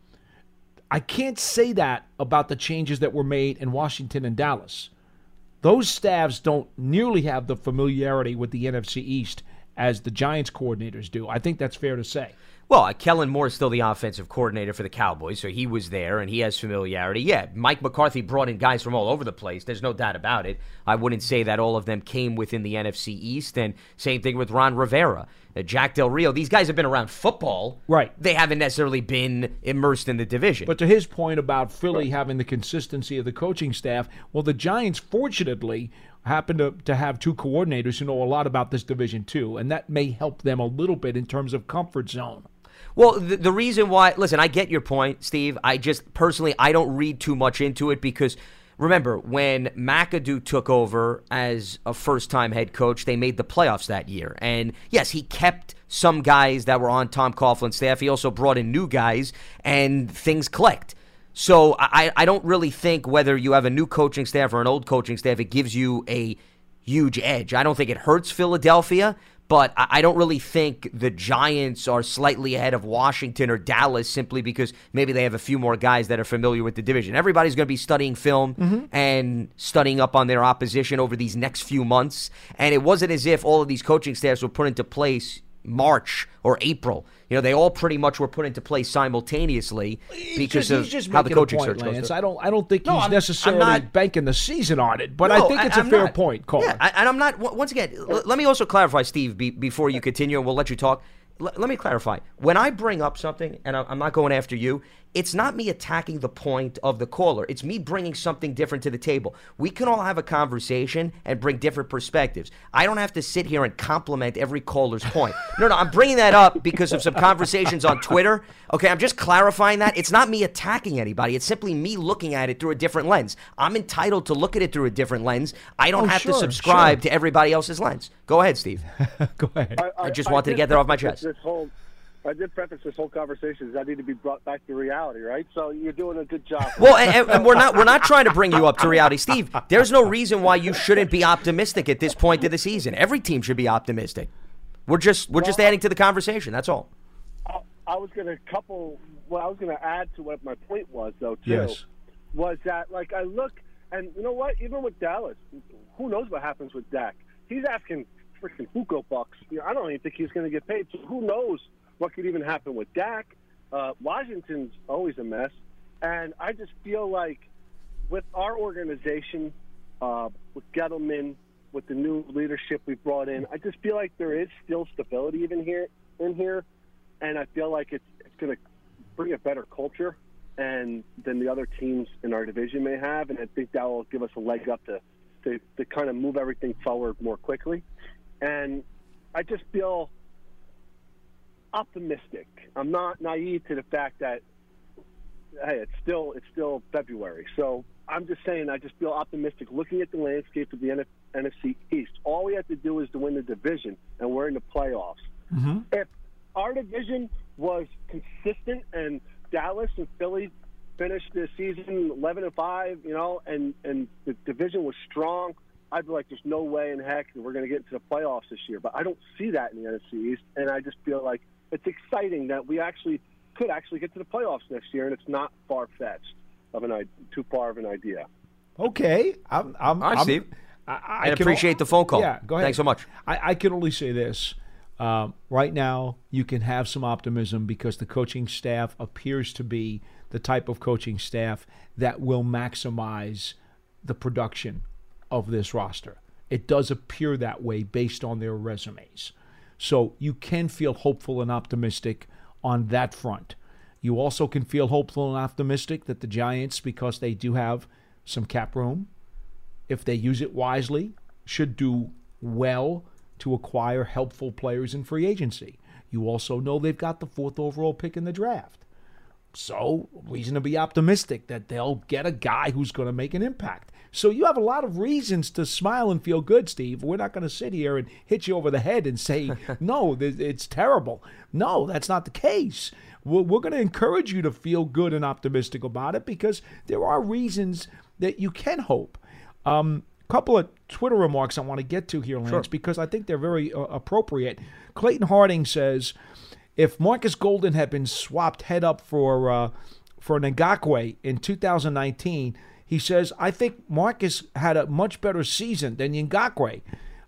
I can't say that about the changes that were made in Washington and Dallas. Those staffs don't nearly have the familiarity with the NFC East as the Giants coordinators do. I think that's fair to say. Well, Kellen Moore is still the offensive coordinator for the Cowboys, so he was there and he has familiarity. Yeah, Mike McCarthy brought in guys from all over the place. There's no doubt about it. I wouldn't say that all of them came within the NFC East, and same thing with Ron Rivera, Jack Del Rio. These guys have been around football. Right. They haven't necessarily been immersed in the division. But to his point about Philly having the consistency of the coaching staff, well, the Giants, fortunately, happen to have 2 coordinators who know a lot about this division too, and that may help them a little bit in terms of comfort zone. Well, the reason why, listen, I get your point, Steve. I just, personally, I don't read too much into it because, remember, when McAdoo took over as a first-time head coach, they made the playoffs that year. And, yes, he kept some guys that were on Tom Coughlin's staff. He also brought in new guys, and things clicked. So I don't really think whether you have a new coaching staff or an old coaching staff, it gives you a huge edge. I don't think it hurts Philadelphia, but I don't really think the Giants are slightly ahead of Washington or Dallas simply because maybe they have a few more guys that are familiar with the division. Everybody's going to be studying film and studying up on their opposition over these next few months. And it wasn't as if all of these coaching staffs were put into place March or April. You know, they all pretty much were put into place simultaneously because of how the coaching search goes. I don't think he's necessarily banking the season on it, but I think it's a fair point, Colin. Yeah, and I'm not. Once again, let me also clarify, Steve, before you continue, and we'll let you talk. Let me clarify. When I bring up something, and I'm not going after you, it's not me attacking the point of the caller. It's me bringing something different to the table. We can all have a conversation and bring different perspectives. I don't have to sit here and compliment every caller's point. No, I'm bringing that up because of some conversations on Twitter. Okay, I'm just clarifying that. It's not me attacking anybody. It's simply me looking at it through a different lens. I'm entitled to look at it through a different lens. I don't have to subscribe to everybody else's lens. Go ahead, Steve. Go ahead. I just wanted to get that off my chest. I did preface this whole conversation as I need to be brought back to reality, right? So you're doing a good job. Well, and we're not trying to bring you up to reality, Steve. There's no reason why you shouldn't be optimistic at this point of the season. Every team should be optimistic. We're just adding to the conversation. That's all. I was going to add to what my point was, though, too. Yes. Was that, like, I look, and you know what? Even with Dallas, who knows what happens with Dak? He's asking freaking hookah bucks. I don't even think he's going to get paid. So who knows what could even happen with Dak? Washington's always a mess. And I just feel like with our organization, with Gettleman, with the new leadership we brought in, I just feel like there is still stability in here. And I feel like it's going to bring a better culture than the other teams in our division may have. And I think that will give us a leg up to kind of move everything forward more quickly. And I just feel optimistic. I'm not naive to the fact that, hey, it's still February. So I'm just saying I just feel optimistic looking at the landscape of the NFC East. All we have to do is to win the division, and we're in the playoffs. Mm-hmm. If our division was consistent and Dallas and Philly finished the season 11-5, and the division was strong, I'd be like, there's no way in heck that we're going to get into the playoffs this year. But I don't see that in the NFC East, and I just feel like it's exciting that we could actually get to the playoffs next year, and it's not far-fetched too far of an idea. Okay. All right, Steve. I appreciate the phone call. Yeah, go ahead. Thanks so much. I can only say this. Right now, you can have some optimism because the coaching staff appears to be the type of coaching staff that will maximize the production of this roster. It does appear that way based on their resumes. So you can feel hopeful and optimistic on that front. You also can feel hopeful and optimistic that the Giants, because they do have some cap room, if they use it wisely, should do well to acquire helpful players in free agency. You also know they've got the 4th overall pick in the draft. So, reason to be optimistic that they'll get a guy who's going to make an impact. So you have a lot of reasons to smile and feel good, Steve. We're not going to sit here and hit you over the head and say, no, it's terrible. No, that's not the case. We're going to encourage you to feel good and optimistic about it because there are reasons that you can hope. Couple of Twitter remarks I want to get to here, Lance, because I think they're very appropriate. Clayton Harding says, if Marcus Golden had been swapped head up for Ngakoue in 2019, he says, I think Marcus had a much better season than Ngakoue.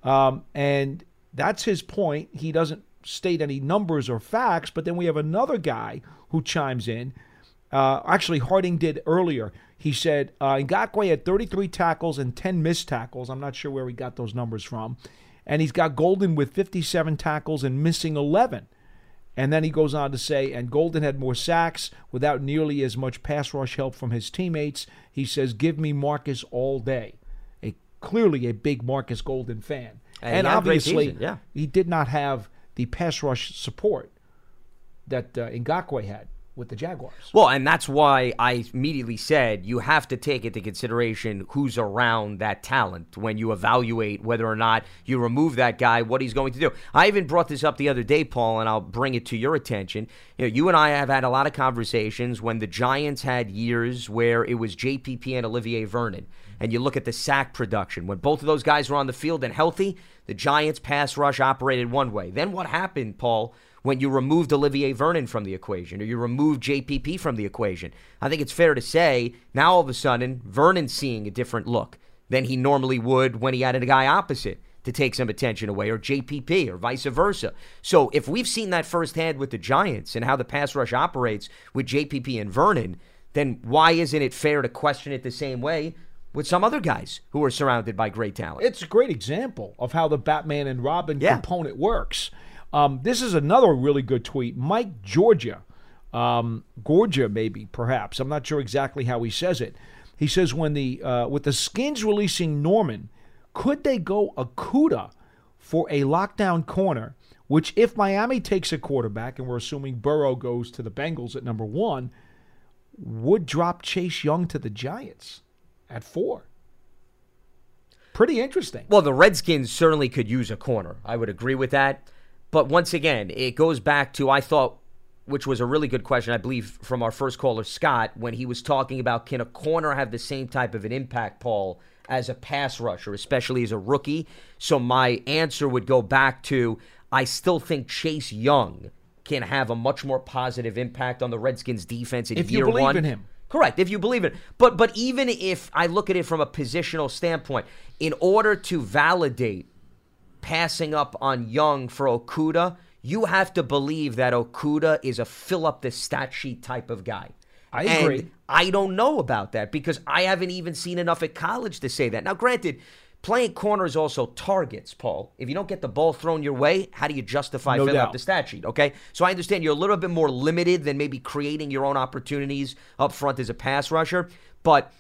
And that's his point. He doesn't state any numbers or facts, but then we have another guy who chimes in. Actually, Harding did earlier. He said, Ngakoue had 33 tackles and 10 missed tackles. I'm not sure where he got those numbers from. And he's got Golden with 57 tackles and missing 11. And then he goes on to say, and Golden had more sacks without nearly as much pass rush help from his teammates. He says, give me Marcus all day. Clearly a big Marcus Golden fan. And obviously, he did not have the pass rush support that Ngakoue had with the Jaguars. Well, and that's why I immediately said you have to take into consideration who's around that talent when you evaluate whether or not you remove that guy, what he's going to do. I even brought this up the other day, Paul, and I'll bring it to your attention. You and I have had a lot of conversations when the Giants had years where it was JPP and Olivier Vernon. And you look at the sack production. When both of those guys were on the field and healthy, the Giants' pass rush operated one way. Then what happened, Paul, when you removed Olivier Vernon from the equation or you removed JPP from the equation? I think it's fair to say now all of a sudden Vernon's seeing a different look than he normally would when he had a guy opposite to take some attention away, or JPP, or vice versa. So if we've seen that firsthand with the Giants and how the pass rush operates with JPP and Vernon, then why isn't it fair to question it the same way with some other guys who are surrounded by great talent? It's a great example of how the Batman and Robin component works. This is another really good tweet. Mike Georgia Gorgia, maybe, perhaps. I'm not sure exactly how he says it. He says when with the Skins releasing Norman, could they go Okudah for a lockdown corner, which if Miami takes a quarterback, and we're assuming Burrow goes to the Bengals at number 1, would drop Chase Young to the Giants at 4? Pretty interesting. Well, the Redskins certainly could use a corner. I would agree with that. But once again, it goes back to, I thought, which was a really good question, I believe, from our first caller, Scott, when he was talking about, can a corner have the same type of an impact, Paul, as a pass rusher, especially as a rookie? So my answer would go back to, I still think Chase Young can have a much more positive impact on the Redskins defense in year 1. If you believe in him. Correct, if you believe it. But even if I look at it from a positional standpoint, in order to validate passing up on Young for Okudah, you have to believe that Okudah is a fill-up-the-stat sheet type of guy. I agree. And I don't know about that because I haven't even seen enough at college to say that. Now, granted, playing corner is also targets, Paul. If you don't get the ball thrown your way, how do you justify filling up the stat sheet, okay? So I understand you're a little bit more limited than maybe creating your own opportunities up front as a pass rusher, but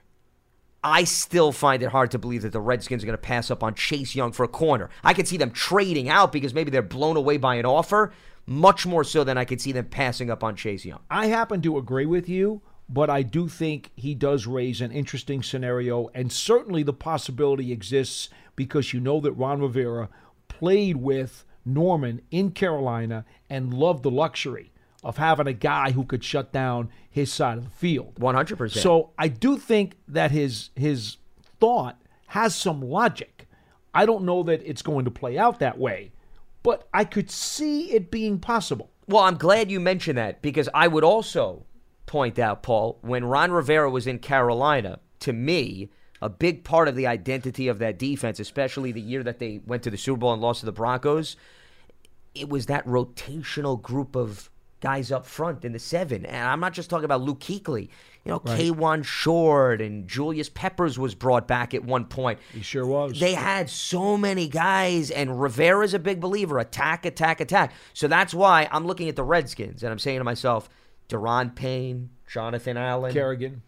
I still find it hard to believe that the Redskins are going to pass up on Chase Young for a corner. I could see them trading out because maybe they're blown away by an offer, much more so than I could see them passing up on Chase Young. I happen to agree with you, but I do think he does raise an interesting scenario, and certainly the possibility exists because you know that Ron Rivera played with Norman in Carolina and loved the luxury of having a guy who could shut down his side of the field. 100%. So I do think that his thought has some logic. I don't know that it's going to play out that way, but I could see it being possible. Well, I'm glad you mentioned that because I would also point out, Paul, when Ron Rivera was in Carolina, to me, a big part of the identity of that defense, especially the year that they went to the Super Bowl and lost to the Broncos, it was that rotational group of guys up front in the 7. And I'm not just talking about Luke Kuechly. You know, right. K'Wan Short and Julius Peppers was brought back at one point. He sure was. They had so many guys, and Rivera's a big believer. Attack, attack, attack. So that's why I'm looking at the Redskins, and I'm saying to myself, Daron Payne, Jonathan Allen. Kerrigan.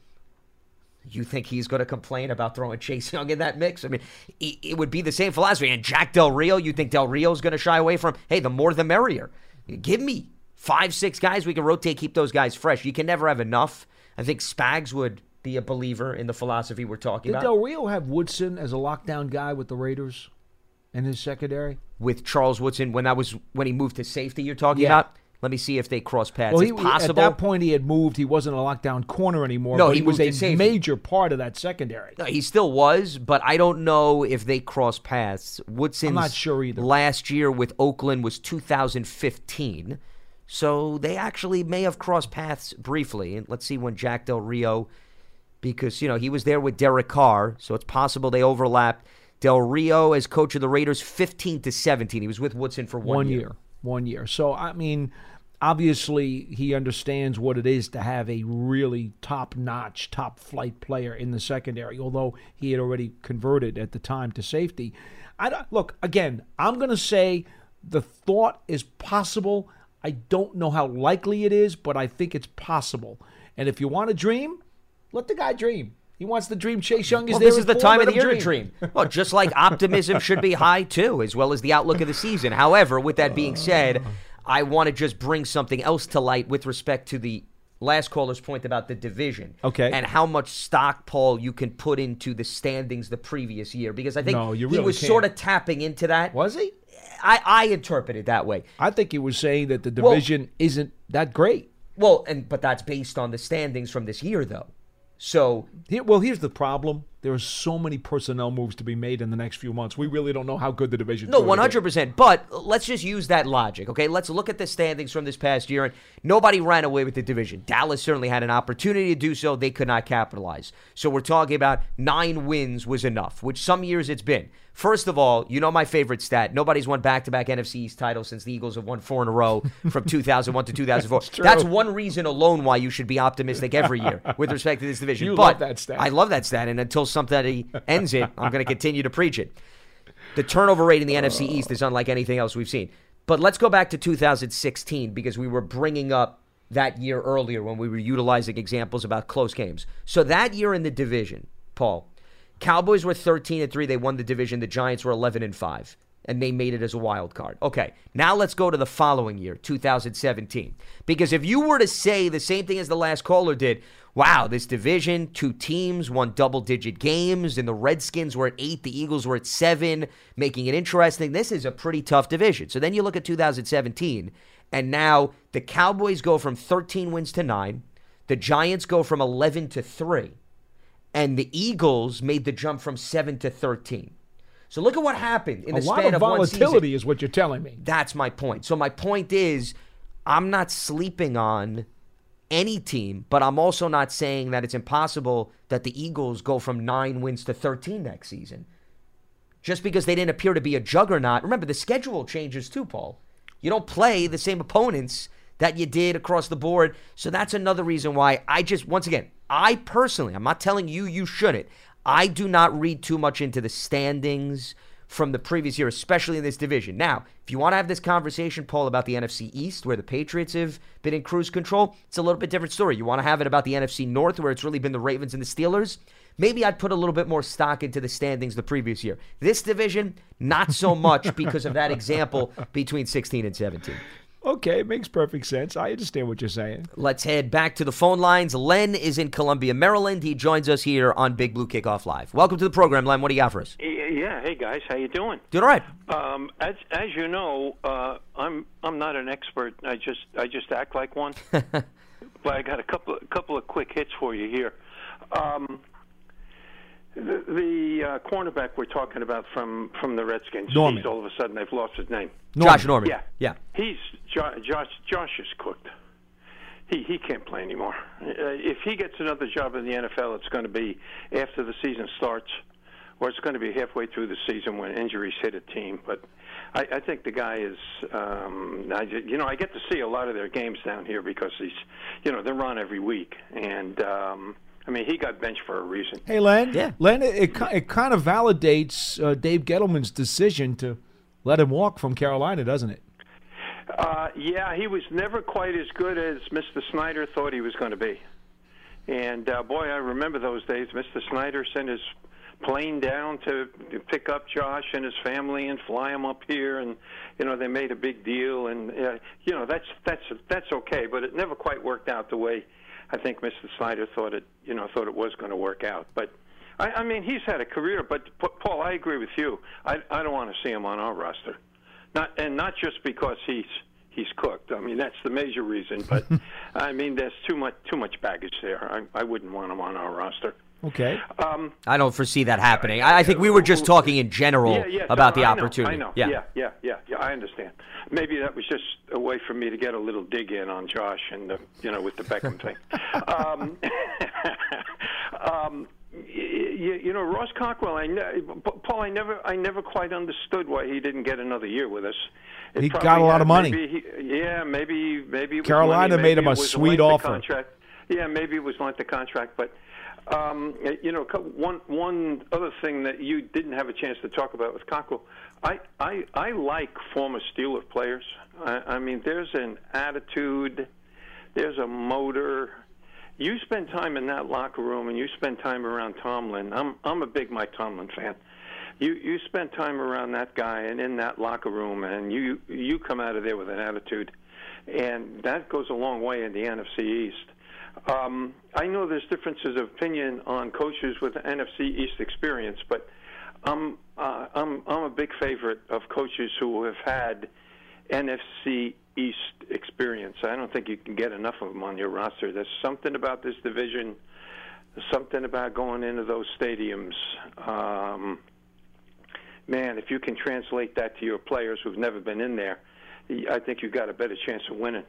You think he's going to complain about throwing Chase Young in that mix? I mean, it would be the same philosophy. And Jack Del Rio, you think Del Rio's going to shy away from, hey, the more the merrier. Give me 5-6 guys we can rotate, keep those guys fresh. You can never have enough. I think Spags would be a believer in the philosophy we're talking about. Did Del Rio have Woodson as a lockdown guy with the Raiders in his secondary? With Charles Woodson, when he moved to safety, you're talking about? Let me see if they cross paths. Well, it's possible. At that point, he had moved. He wasn't a lockdown corner anymore. No, but he was moved to a major part of that secondary. No, he still was, but I don't know if they cross paths. Woodson's I'm not sure either. Last year with Oakland was 2015. So they actually may have crossed paths briefly. And let's see when Jack Del Rio, because, you know, he was there with Derek Carr, so it's possible they overlapped. Del Rio as coach of the Raiders, 15 to 17. He was with Woodson for 1 year. 1 year. So, I mean, obviously he understands what it is to have a really top-notch, top-flight player in the secondary, although he had already converted at the time to safety. Look, again, I'm going to say the thought is possible. I don't know how likely it is, but I think it's possible. And if you want to dream, let the guy dream. He wants to dream. Chase Young is there. This is the time of the year to dream. Well, just like optimism should be high, too, as well as the outlook of the season. However, with that being said, I want to just bring something else to light with respect to the last caller's point about the division. Okay. And how much stock, Paul, you can put into the standings the previous year. Because I think he was sort of tapping into that. Was he? I interpret it that way. I think he was saying that the division isn't that great. Well, but that's based on the standings from this year, though. So, here's the problem. There are so many personnel moves to be made in the next few months. We really don't know how good the division is. No, 100%. But let's just use that logic, okay? Let's look at the standings from this past year, and nobody ran away with the division. Dallas certainly had an opportunity to do so. They could not capitalize. So we're talking about 9 wins was enough, which some years it's been. First of all, you know my favorite stat. Nobody's won back-to-back NFC East titles since the Eagles have won 4 in a row from 2001 to 2004. That's one reason alone why you should be optimistic every year with respect to this division. You love that stat. I love that stat, and until somebody ends it, I'm going to continue to preach it. The turnover rate in the NFC East is unlike anything else we've seen. But let's go back to 2016 because we were bringing up that year earlier when we were utilizing examples about close games. So that year in the division, Paul, Cowboys were 13-3. They won the division. The Giants were 11-5. And they made it as a wild card. Okay, now let's go to the following year, 2017. Because if you were to say the same thing as the last caller did, wow, this division, 2 teams, won double-digit games, and the Redskins were at 8, the Eagles were at 7, making it interesting. This is a pretty tough division. So then you look at 2017, and now the Cowboys go from 13 wins to 9, the Giants go from 11 to 3, and the Eagles made the jump from 7 to 13. So look at what happened in the span of one season. A lot of volatility is what you're telling me. That's my point. So my point is, I'm not sleeping on any team, but I'm also not saying that it's impossible that the Eagles go from 9 wins to 13 next season. Just because they didn't appear to be a juggernaut. Remember, the schedule changes too, Paul. You don't play the same opponents that you did across the board. So that's another reason why once again, I personally, I'm not telling you you shouldn't. I do not read too much into the standings from the previous year, especially in this division. Now, if you want to have this conversation, Paul, about the NFC East, where the Patriots have been in cruise control, it's a little bit different story. You want to have it about the NFC North, where it's really been the Ravens and the Steelers, maybe I'd put a little bit more stock into the standings the previous year. This division, not so much because of that example between 16 and 17. Okay, it makes perfect sense. I understand what you're saying. Let's head back to the phone lines. Len is in Columbia, Maryland. He joins us here on Big Blue Kickoff Live. Welcome to the program, Len. What do you got for us? Yeah, hey guys, how you doing? Doing all right. As you know, I'm not an expert. I just act like one. But I got a couple of quick hits for you here. The cornerback we're talking about from the Redskins. Norman. All of a sudden, they've lost his name. Josh Norman. Yeah. He's Josh is cooked. He can't play anymore. If he gets another job in the NFL, it's going to be after the season starts, or it's going to be halfway through the season when injuries hit a team. But I think the guy is. I get to see a lot of their games down here because they're on every week, and. He got benched for a reason. Hey, Len. Yeah. Len, it kind of validates Dave Gettleman's decision to let him walk from Carolina, doesn't it? Yeah, he was never quite as good as Mr. Snyder thought he was going to be. And, boy, I remember those days. Mr. Snyder sent his plane down to pick up Josh and his family and fly him up here. And, they made a big deal. And, that's okay. But it never quite worked out the way I think Mr. Snyder thought it was going to work out. But he's had a career. But Paul, I agree with you. I don't want to see him on our roster, not just because he's cooked. That's the major reason. But there's too much baggage there. I wouldn't want him on our roster. Okay. I don't foresee that happening. I think we were just talking in general about the opportunity. I know. Yeah. I understand. Maybe that was just a way for me to get a little dig in on Josh and with the Beckham thing. Ross Cockrell. Paul, I never quite understood why he didn't get another year with us. He got a lot of money. Maybe Carolina made him a sweet offer. Contract. Yeah, maybe it was like the contract, but. One other thing that you didn't have a chance to talk about with Cockrell, I like former Steelers players. There's an attitude, there's a motor. You spend time in that locker room, and you spend time around Tomlin. I'm a big Mike Tomlin fan. You spend time around that guy and in that locker room, and you come out of there with an attitude, and that goes a long way in the NFC East. I know there's differences of opinion on coaches with NFC East experience, but I'm a big favorite of coaches who have had NFC East experience. I don't think you can get enough of them on your roster. There's something about this division, something about going into those stadiums. Man, if you can translate that to your players who've never been in there, I think you've got a better chance of winning.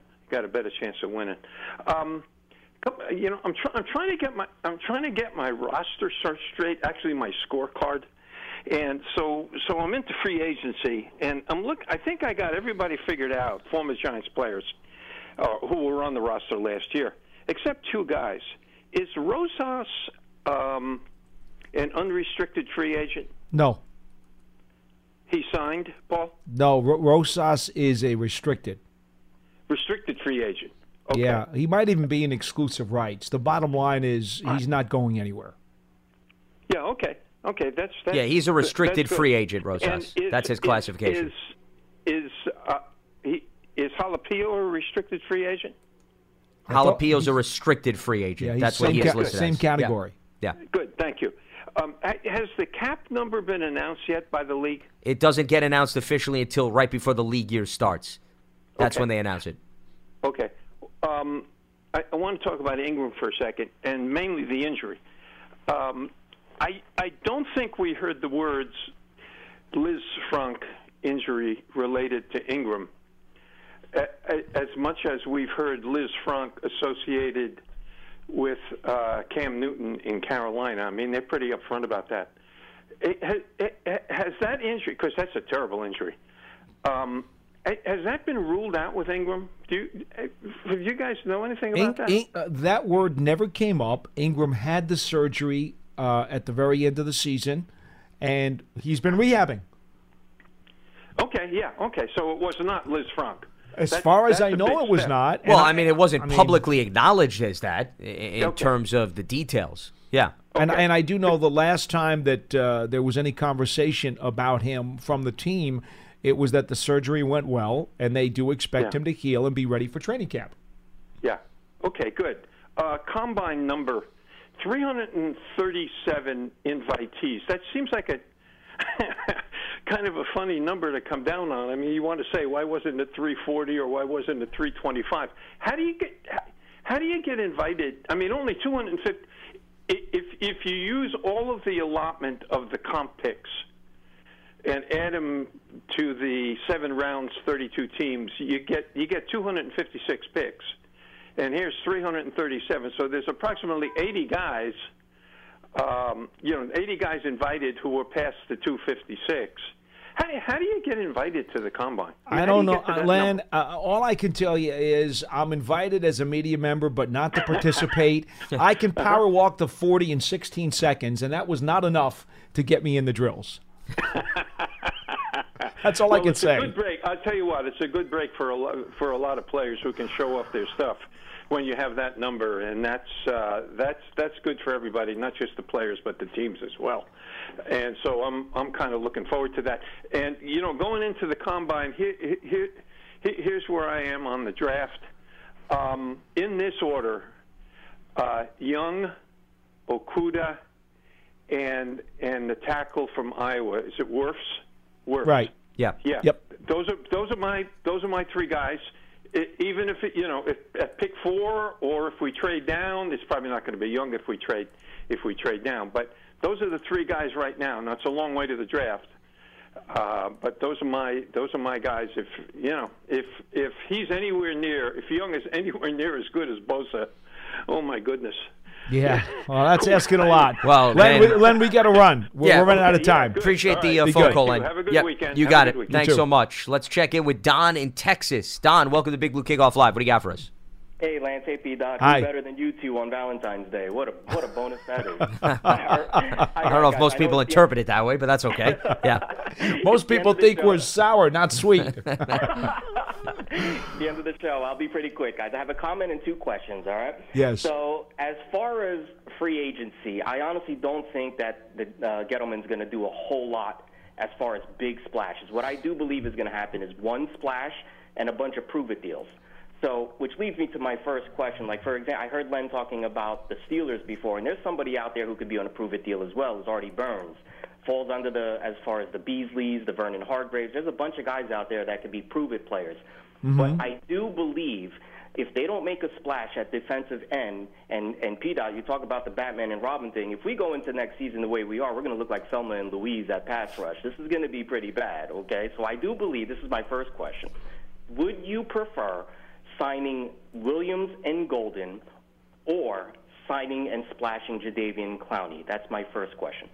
I'm trying to get my roster straight. Actually, my scorecard, and so I'm into free agency, and I think I got everybody figured out. Former Giants players who were on the roster last year, except 2 guys. Is Rosas an unrestricted free agent? No. He signed, Paul? No, Rosas is a restricted free agent. Okay. Yeah, he might even be in exclusive rights. The bottom line is he's not going anywhere. Yeah, okay. Okay, that's yeah, he's a restricted that's free agent, Rosas. That's his classification. Is Jalapeno a restricted free agent? Jalapeno's a restricted free agent. Yeah, that's what he is listed same as. category. Yeah. Good, thank you. Has the cap number been announced yet by the league? It doesn't get announced officially until right before the league year starts. That's Okay. when they announce it. Okay. I want to talk about Ingram for a second, and mainly the injury. I don't think we heard the words Liz Frank injury related to Ingram as much as we've heard Liz Frank associated with Cam Newton in Carolina. I mean, they're pretty upfront about that. Has that injury, because that's a terrible injury, has that been ruled out with Ingram? Do you guys know anything about that? That word never came up. Ingram had the surgery at the very end of the season, and he's been rehabbing. Okay, yeah, okay. So it was not Liz Frank. As far as I know, it was not. Well, I mean, it wasn't publicly acknowledged as that in Okay. terms of the details. Yeah. And I do know the last time that there was any conversation about him from the team, it was that the surgery went well, and they do expect him to heal and be ready for training camp. Yeah. Okay, good. Combine number 337 invitees. That seems like a kind of a funny number to come down on. I mean, you want to say, why wasn't it 340 or why wasn't it 325? How do you get invited? I mean, only 250. If you use all of the allotment of the comp picks and add them to the 7 rounds, 32 teams, you get 256 picks. And here's 337. So there's approximately 80 guys, 80 guys invited who were past the 256. How do you get invited to the combine? I don't know, Len. All I can tell you is I'm invited as a media member, but not to participate. I can power walk the 40 in 16 seconds, and that was not enough to get me in the drills. That's all I can say. It's a good break. I'll tell you what, it's a good break for a lot of players who can show off their stuff when you have that number, and that's good for everybody, not just the players but the teams as well. And so I'm kind of looking forward to that. And going into the combine, here's where I am on the draft. In this order, Young, Okudah, and the tackle from Iowa. Is it Wirfs? Right. Yeah. Yeah. Yep. Those are my 3 guys. Even if if at pick 4 or if we trade down, it's probably not going to be Young if we trade down. But those are the 3 guys right now. Now it's a long way to the draft, but those are my guys. If he's anywhere near, if Young is anywhere near as good as Bosa, oh my goodness. Yeah, well, that's asking a lot. Well, Len, we got to run. We're running out of time. Good. Appreciate the All right. phone call, Len. Have a good weekend. You Have got a it. good weekend. Thanks so much. Let's check in with Don in Texas. Don, welcome to Big Blue Kickoff Live. What do you got for us? Hey, Lance, hey, P-Doc. Hi. Who's better than you two on Valentine's Day? What a bonus that is. I don't know if most people interpret it that way, but that's okay. Yeah. Most people think we're sour, not sweet. The end of the show. I'll be pretty quick, guys. I have a comment and 2 questions, all right? Yes. So as far as free agency, I honestly don't think that the Gettleman's going to do a whole lot as far as big splashes. What I do believe is going to happen is one splash and a bunch of prove-it deals. So, which leads me to my first question. Like, for example, I heard Len talking about the Steelers before, and there's somebody out there who could be on a prove-it deal as well, is Artie Burns. Falls under as far as the Beasleys, the Vernon Hargraves. There's a bunch of guys out there that could be prove-it players. Mm-hmm. But I do believe if they don't make a splash at defensive end, and P-Dot, you talk about the Batman and Robin thing, if we go into next season the way we are, we're going to look like Thelma and Louise at pass rush. This is going to be pretty bad, okay? So I do believe, this is my first question, would you prefer signing Williams and Golden or signing and splashing Jadeveon Clowney? That's my first question.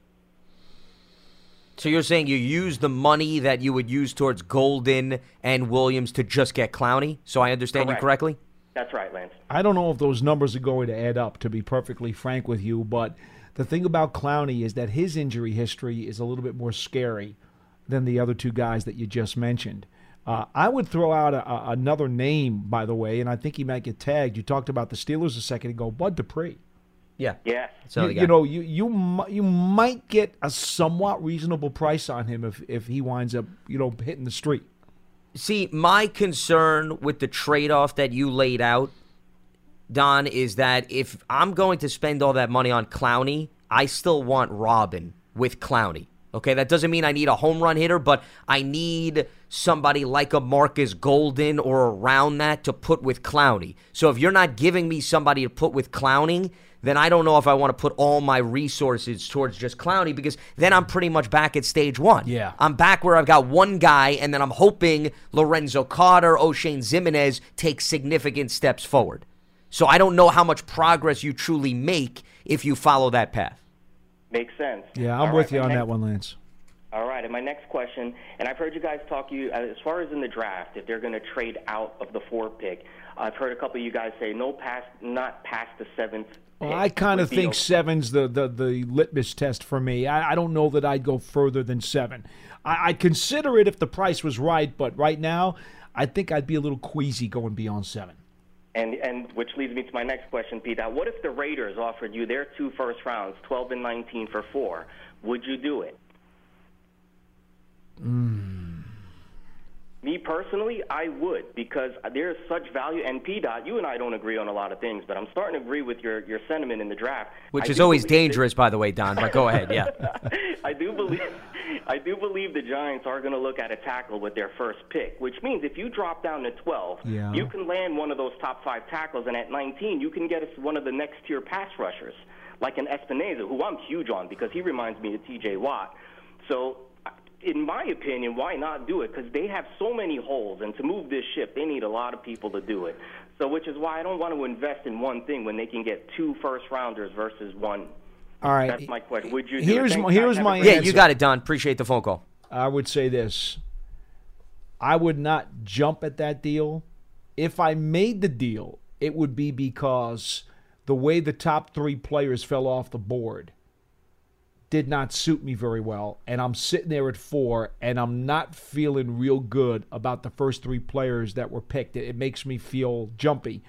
So you're saying you use the money that you would use towards Golden and Williams to just get Clowney? So I understand Correct. you correctly? That's right, Lance. I don't know if those numbers are going to add up, to be perfectly frank with you, but the thing about Clowney is that his injury history is a little bit more scary than the other 2 guys that you just mentioned. I would throw out another name, by the way, and I think he might get tagged. You talked about the Steelers a second ago, Bud Dupree. Yeah. Yes. You might get a somewhat reasonable price on him if he winds up hitting the street. See, my concern with the trade-off that you laid out, Don, is that if I'm going to spend all that money on Clowney, I still want Robin with Clowney. Okay, that doesn't mean I need a home run hitter, but I need somebody like a Marcus Golden or around that to put with Clowney. So if you're not giving me somebody to put with Clowney, then I don't know if I want to put all my resources towards just Clowney, because then I'm pretty much back at stage one. Yeah. I'm back where I've got one guy, and then I'm hoping Lorenzo Carter, O'Shane Zimenez take significant steps forward. So I don't know how much progress you truly make if you follow that path. Makes sense. Yeah, I'm with you on that one, Lance. All right, and my next question, and I've heard you guys talk, as far as in the draft, if they're going to trade out of the 4th pick, I've heard a couple of you guys say not past the 7th pick. Well, I kind of think 7's the litmus test for me. I don't know that I'd go further than 7. I'd consider it if the price was right, but right now I think I'd be a little queasy going beyond 7. And which leads me to my next question, Pete. What if the Raiders offered you their 2 first rounds, 12 and 19 for 4? Would you do it? Me personally, I would, because there's such value. And P-Dot, you and I don't agree on a lot of things, but I'm starting to agree with your sentiment in the draft. Which is always dangerous, by the way, Don, but go ahead, yeah. I do believe the Giants are going to look at a tackle with their first pick, which means if you drop down to 12, you can land one of those top 5 tackles, and at 19, you can get us one of the next-tier pass rushers, like an Espinoza, who I'm huge on because he reminds me of T.J. Watt. So in my opinion, why not do it? Because they have so many holes, and to move this ship, they need a lot of people to do it. So which is why I don't want to invest in one thing when they can get 2 first-rounders versus 1. All right. That's my question. Would you do here's it? Here's my answer. Yeah, you got it, Don. Appreciate the phone call. I would say this. I would not jump at that deal. If I made the deal, it would be because the way the top 3 players fell off the board did not suit me very well, and I'm sitting there at 4, and I'm not feeling real good about the first 3 players that were picked. It makes me feel jumpy.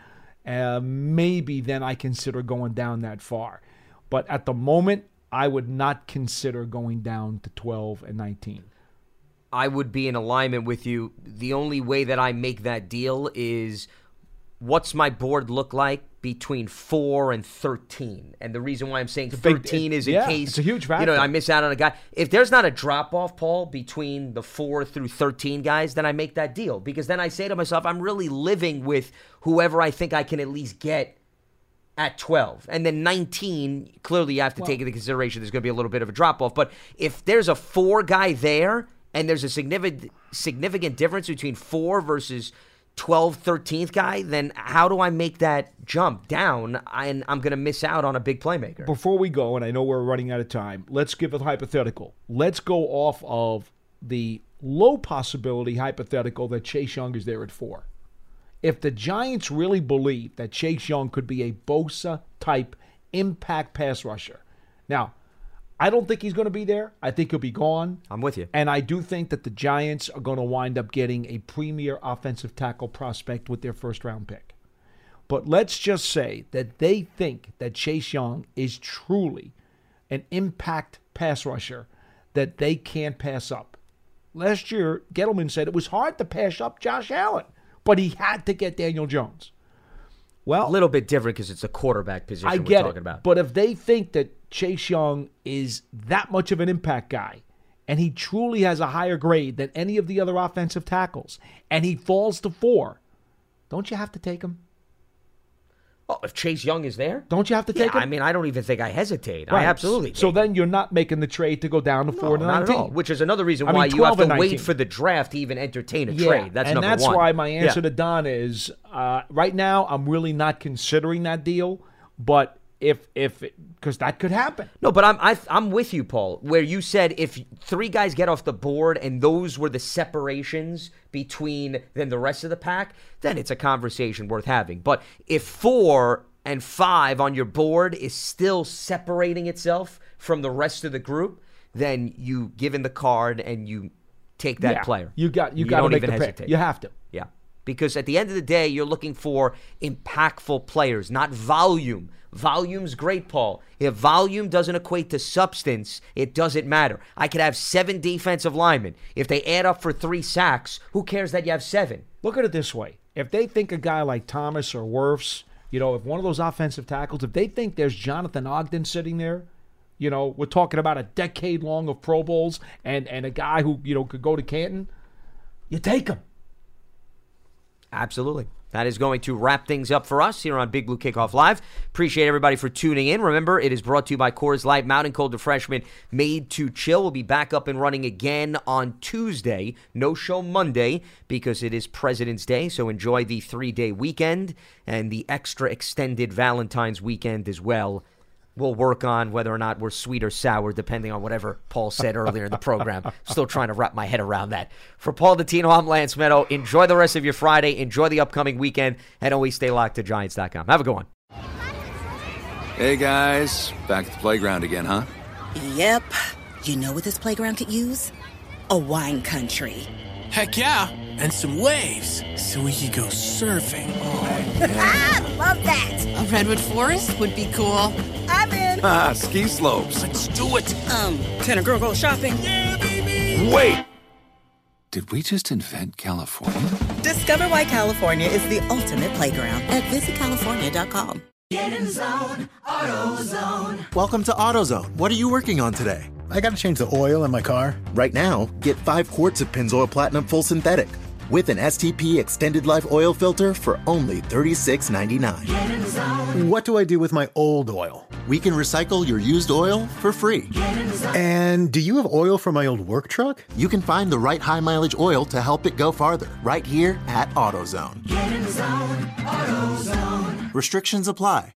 Maybe then I consider going down that far. But at the moment, I would not consider going down to 12 and 19. I would be in alignment with you. The only way that I make that deal is what's my board look like between 4 and 13. And the reason why I'm saying 13 is in case it's a huge factor. I miss out on a guy. If there's not a drop-off, Paul, between the 4 through 13 guys, then I make that deal. Because then I say to myself, I'm really living with whoever I think I can at least get at 12. And then 19, clearly you have to take into consideration there's going to be a little bit of a drop-off. But if there's a 4 guy there and there's a significant difference between 4 versus 12th, 13th guy, then how do I make that jump down? And I'm going to miss out on a big playmaker. Before we go, and I know we're running out of time, let's give a hypothetical. Let's go off of the low possibility hypothetical that Chase Young is there at 4. If the Giants really believe that Chase Young could be a Bosa-type impact pass rusher. Now, I don't think he's going to be there. I think he'll be gone. I'm with you. And I do think that the Giants are going to wind up getting a premier offensive tackle prospect with their first-round pick. But let's just say that they think that Chase Young is truly an impact pass rusher that they can't pass up. Last year, Gettleman said it was hard to pass up Josh Allen, but he had to get Daniel Jones. Well, a little bit different because it's a quarterback position I get we're talking it, about. But if they think that Chase Young is that much of an impact guy, and he truly has a higher grade than any of the other offensive tackles, and he falls to 4, don't you have to take him? Oh, if Chase Young is there? Don't you have to take him? I mean, I don't even think I hesitate. Right. I absolutely So take then you're not making the trade to go down to 4 to 19. not at all, which is another reason why you have to wait for the draft to even entertain a trade. That's number one. And that's why my answer to Don is, right now, I'm really not considering that deal, but because that could happen. No, but I'm with you, Paul, where you said if 3 guys get off the board and those were the separations between then the rest of the pack, then it's a conversation worth having. But if 4 and 5 on your board is still separating itself from the rest of the group, then you give in the card and you take that player. You got to don't make even the pick. hesitate. You have to. Yeah. Because at the end of the day, you're looking for impactful players, not volume. Volume's great, Paul. If volume doesn't equate to substance, it doesn't matter. I could have 7 defensive linemen. If they add up for 3 sacks, who cares that you have 7? Look at it this way. If they think a guy like Thomas or Wirfs, if one of those offensive tackles, if they think there's Jonathan Ogden sitting there, we're talking about a decade long of Pro Bowls and a guy who, could go to Canton, you take him. Absolutely. That is going to wrap things up for us here on Big Blue Kickoff Live. Appreciate everybody for tuning in. Remember, it is brought to you by Coors Light, Mountain Cold Refreshment, made to chill. We'll be back up and running again on Tuesday. No show Monday because it is President's Day, so enjoy the 3-day weekend and the extra extended Valentine's weekend as well. We'll work on whether or not we're sweet or sour, depending on whatever Paul said earlier in the program. Still trying to wrap my head around that. For Paul Dottino, I'm Lance Meadow. Enjoy the rest of your Friday. Enjoy the upcoming weekend. And always stay locked to Giants.com. Have a good one. Hey, guys. Back at the playground again, huh? Yep. You know what this playground could use? A wine country. Heck yeah, and some waves so we could go surfing. Oh, yeah. I love that. A redwood forest would be cool. I'm in. Ski slopes. Let's do it. Can a girl go shopping? Yeah, baby. Wait! Did we just invent California? Discover why California is the ultimate playground at visitcalifornia.com. Get in zone, AutoZone. Welcome to AutoZone. What are you working on today? I got to change the oil in my car. Right now, get 5 quarts of Pennzoil Platinum Full Synthetic with an STP Extended Life Oil Filter for only $36.99. Get in zone. What do I do with my old oil? We can recycle your used oil for free. Get in zone. And do you have oil for my old work truck? You can find the right high-mileage oil to help it go farther right here at AutoZone. Get in zone, AutoZone. Restrictions apply.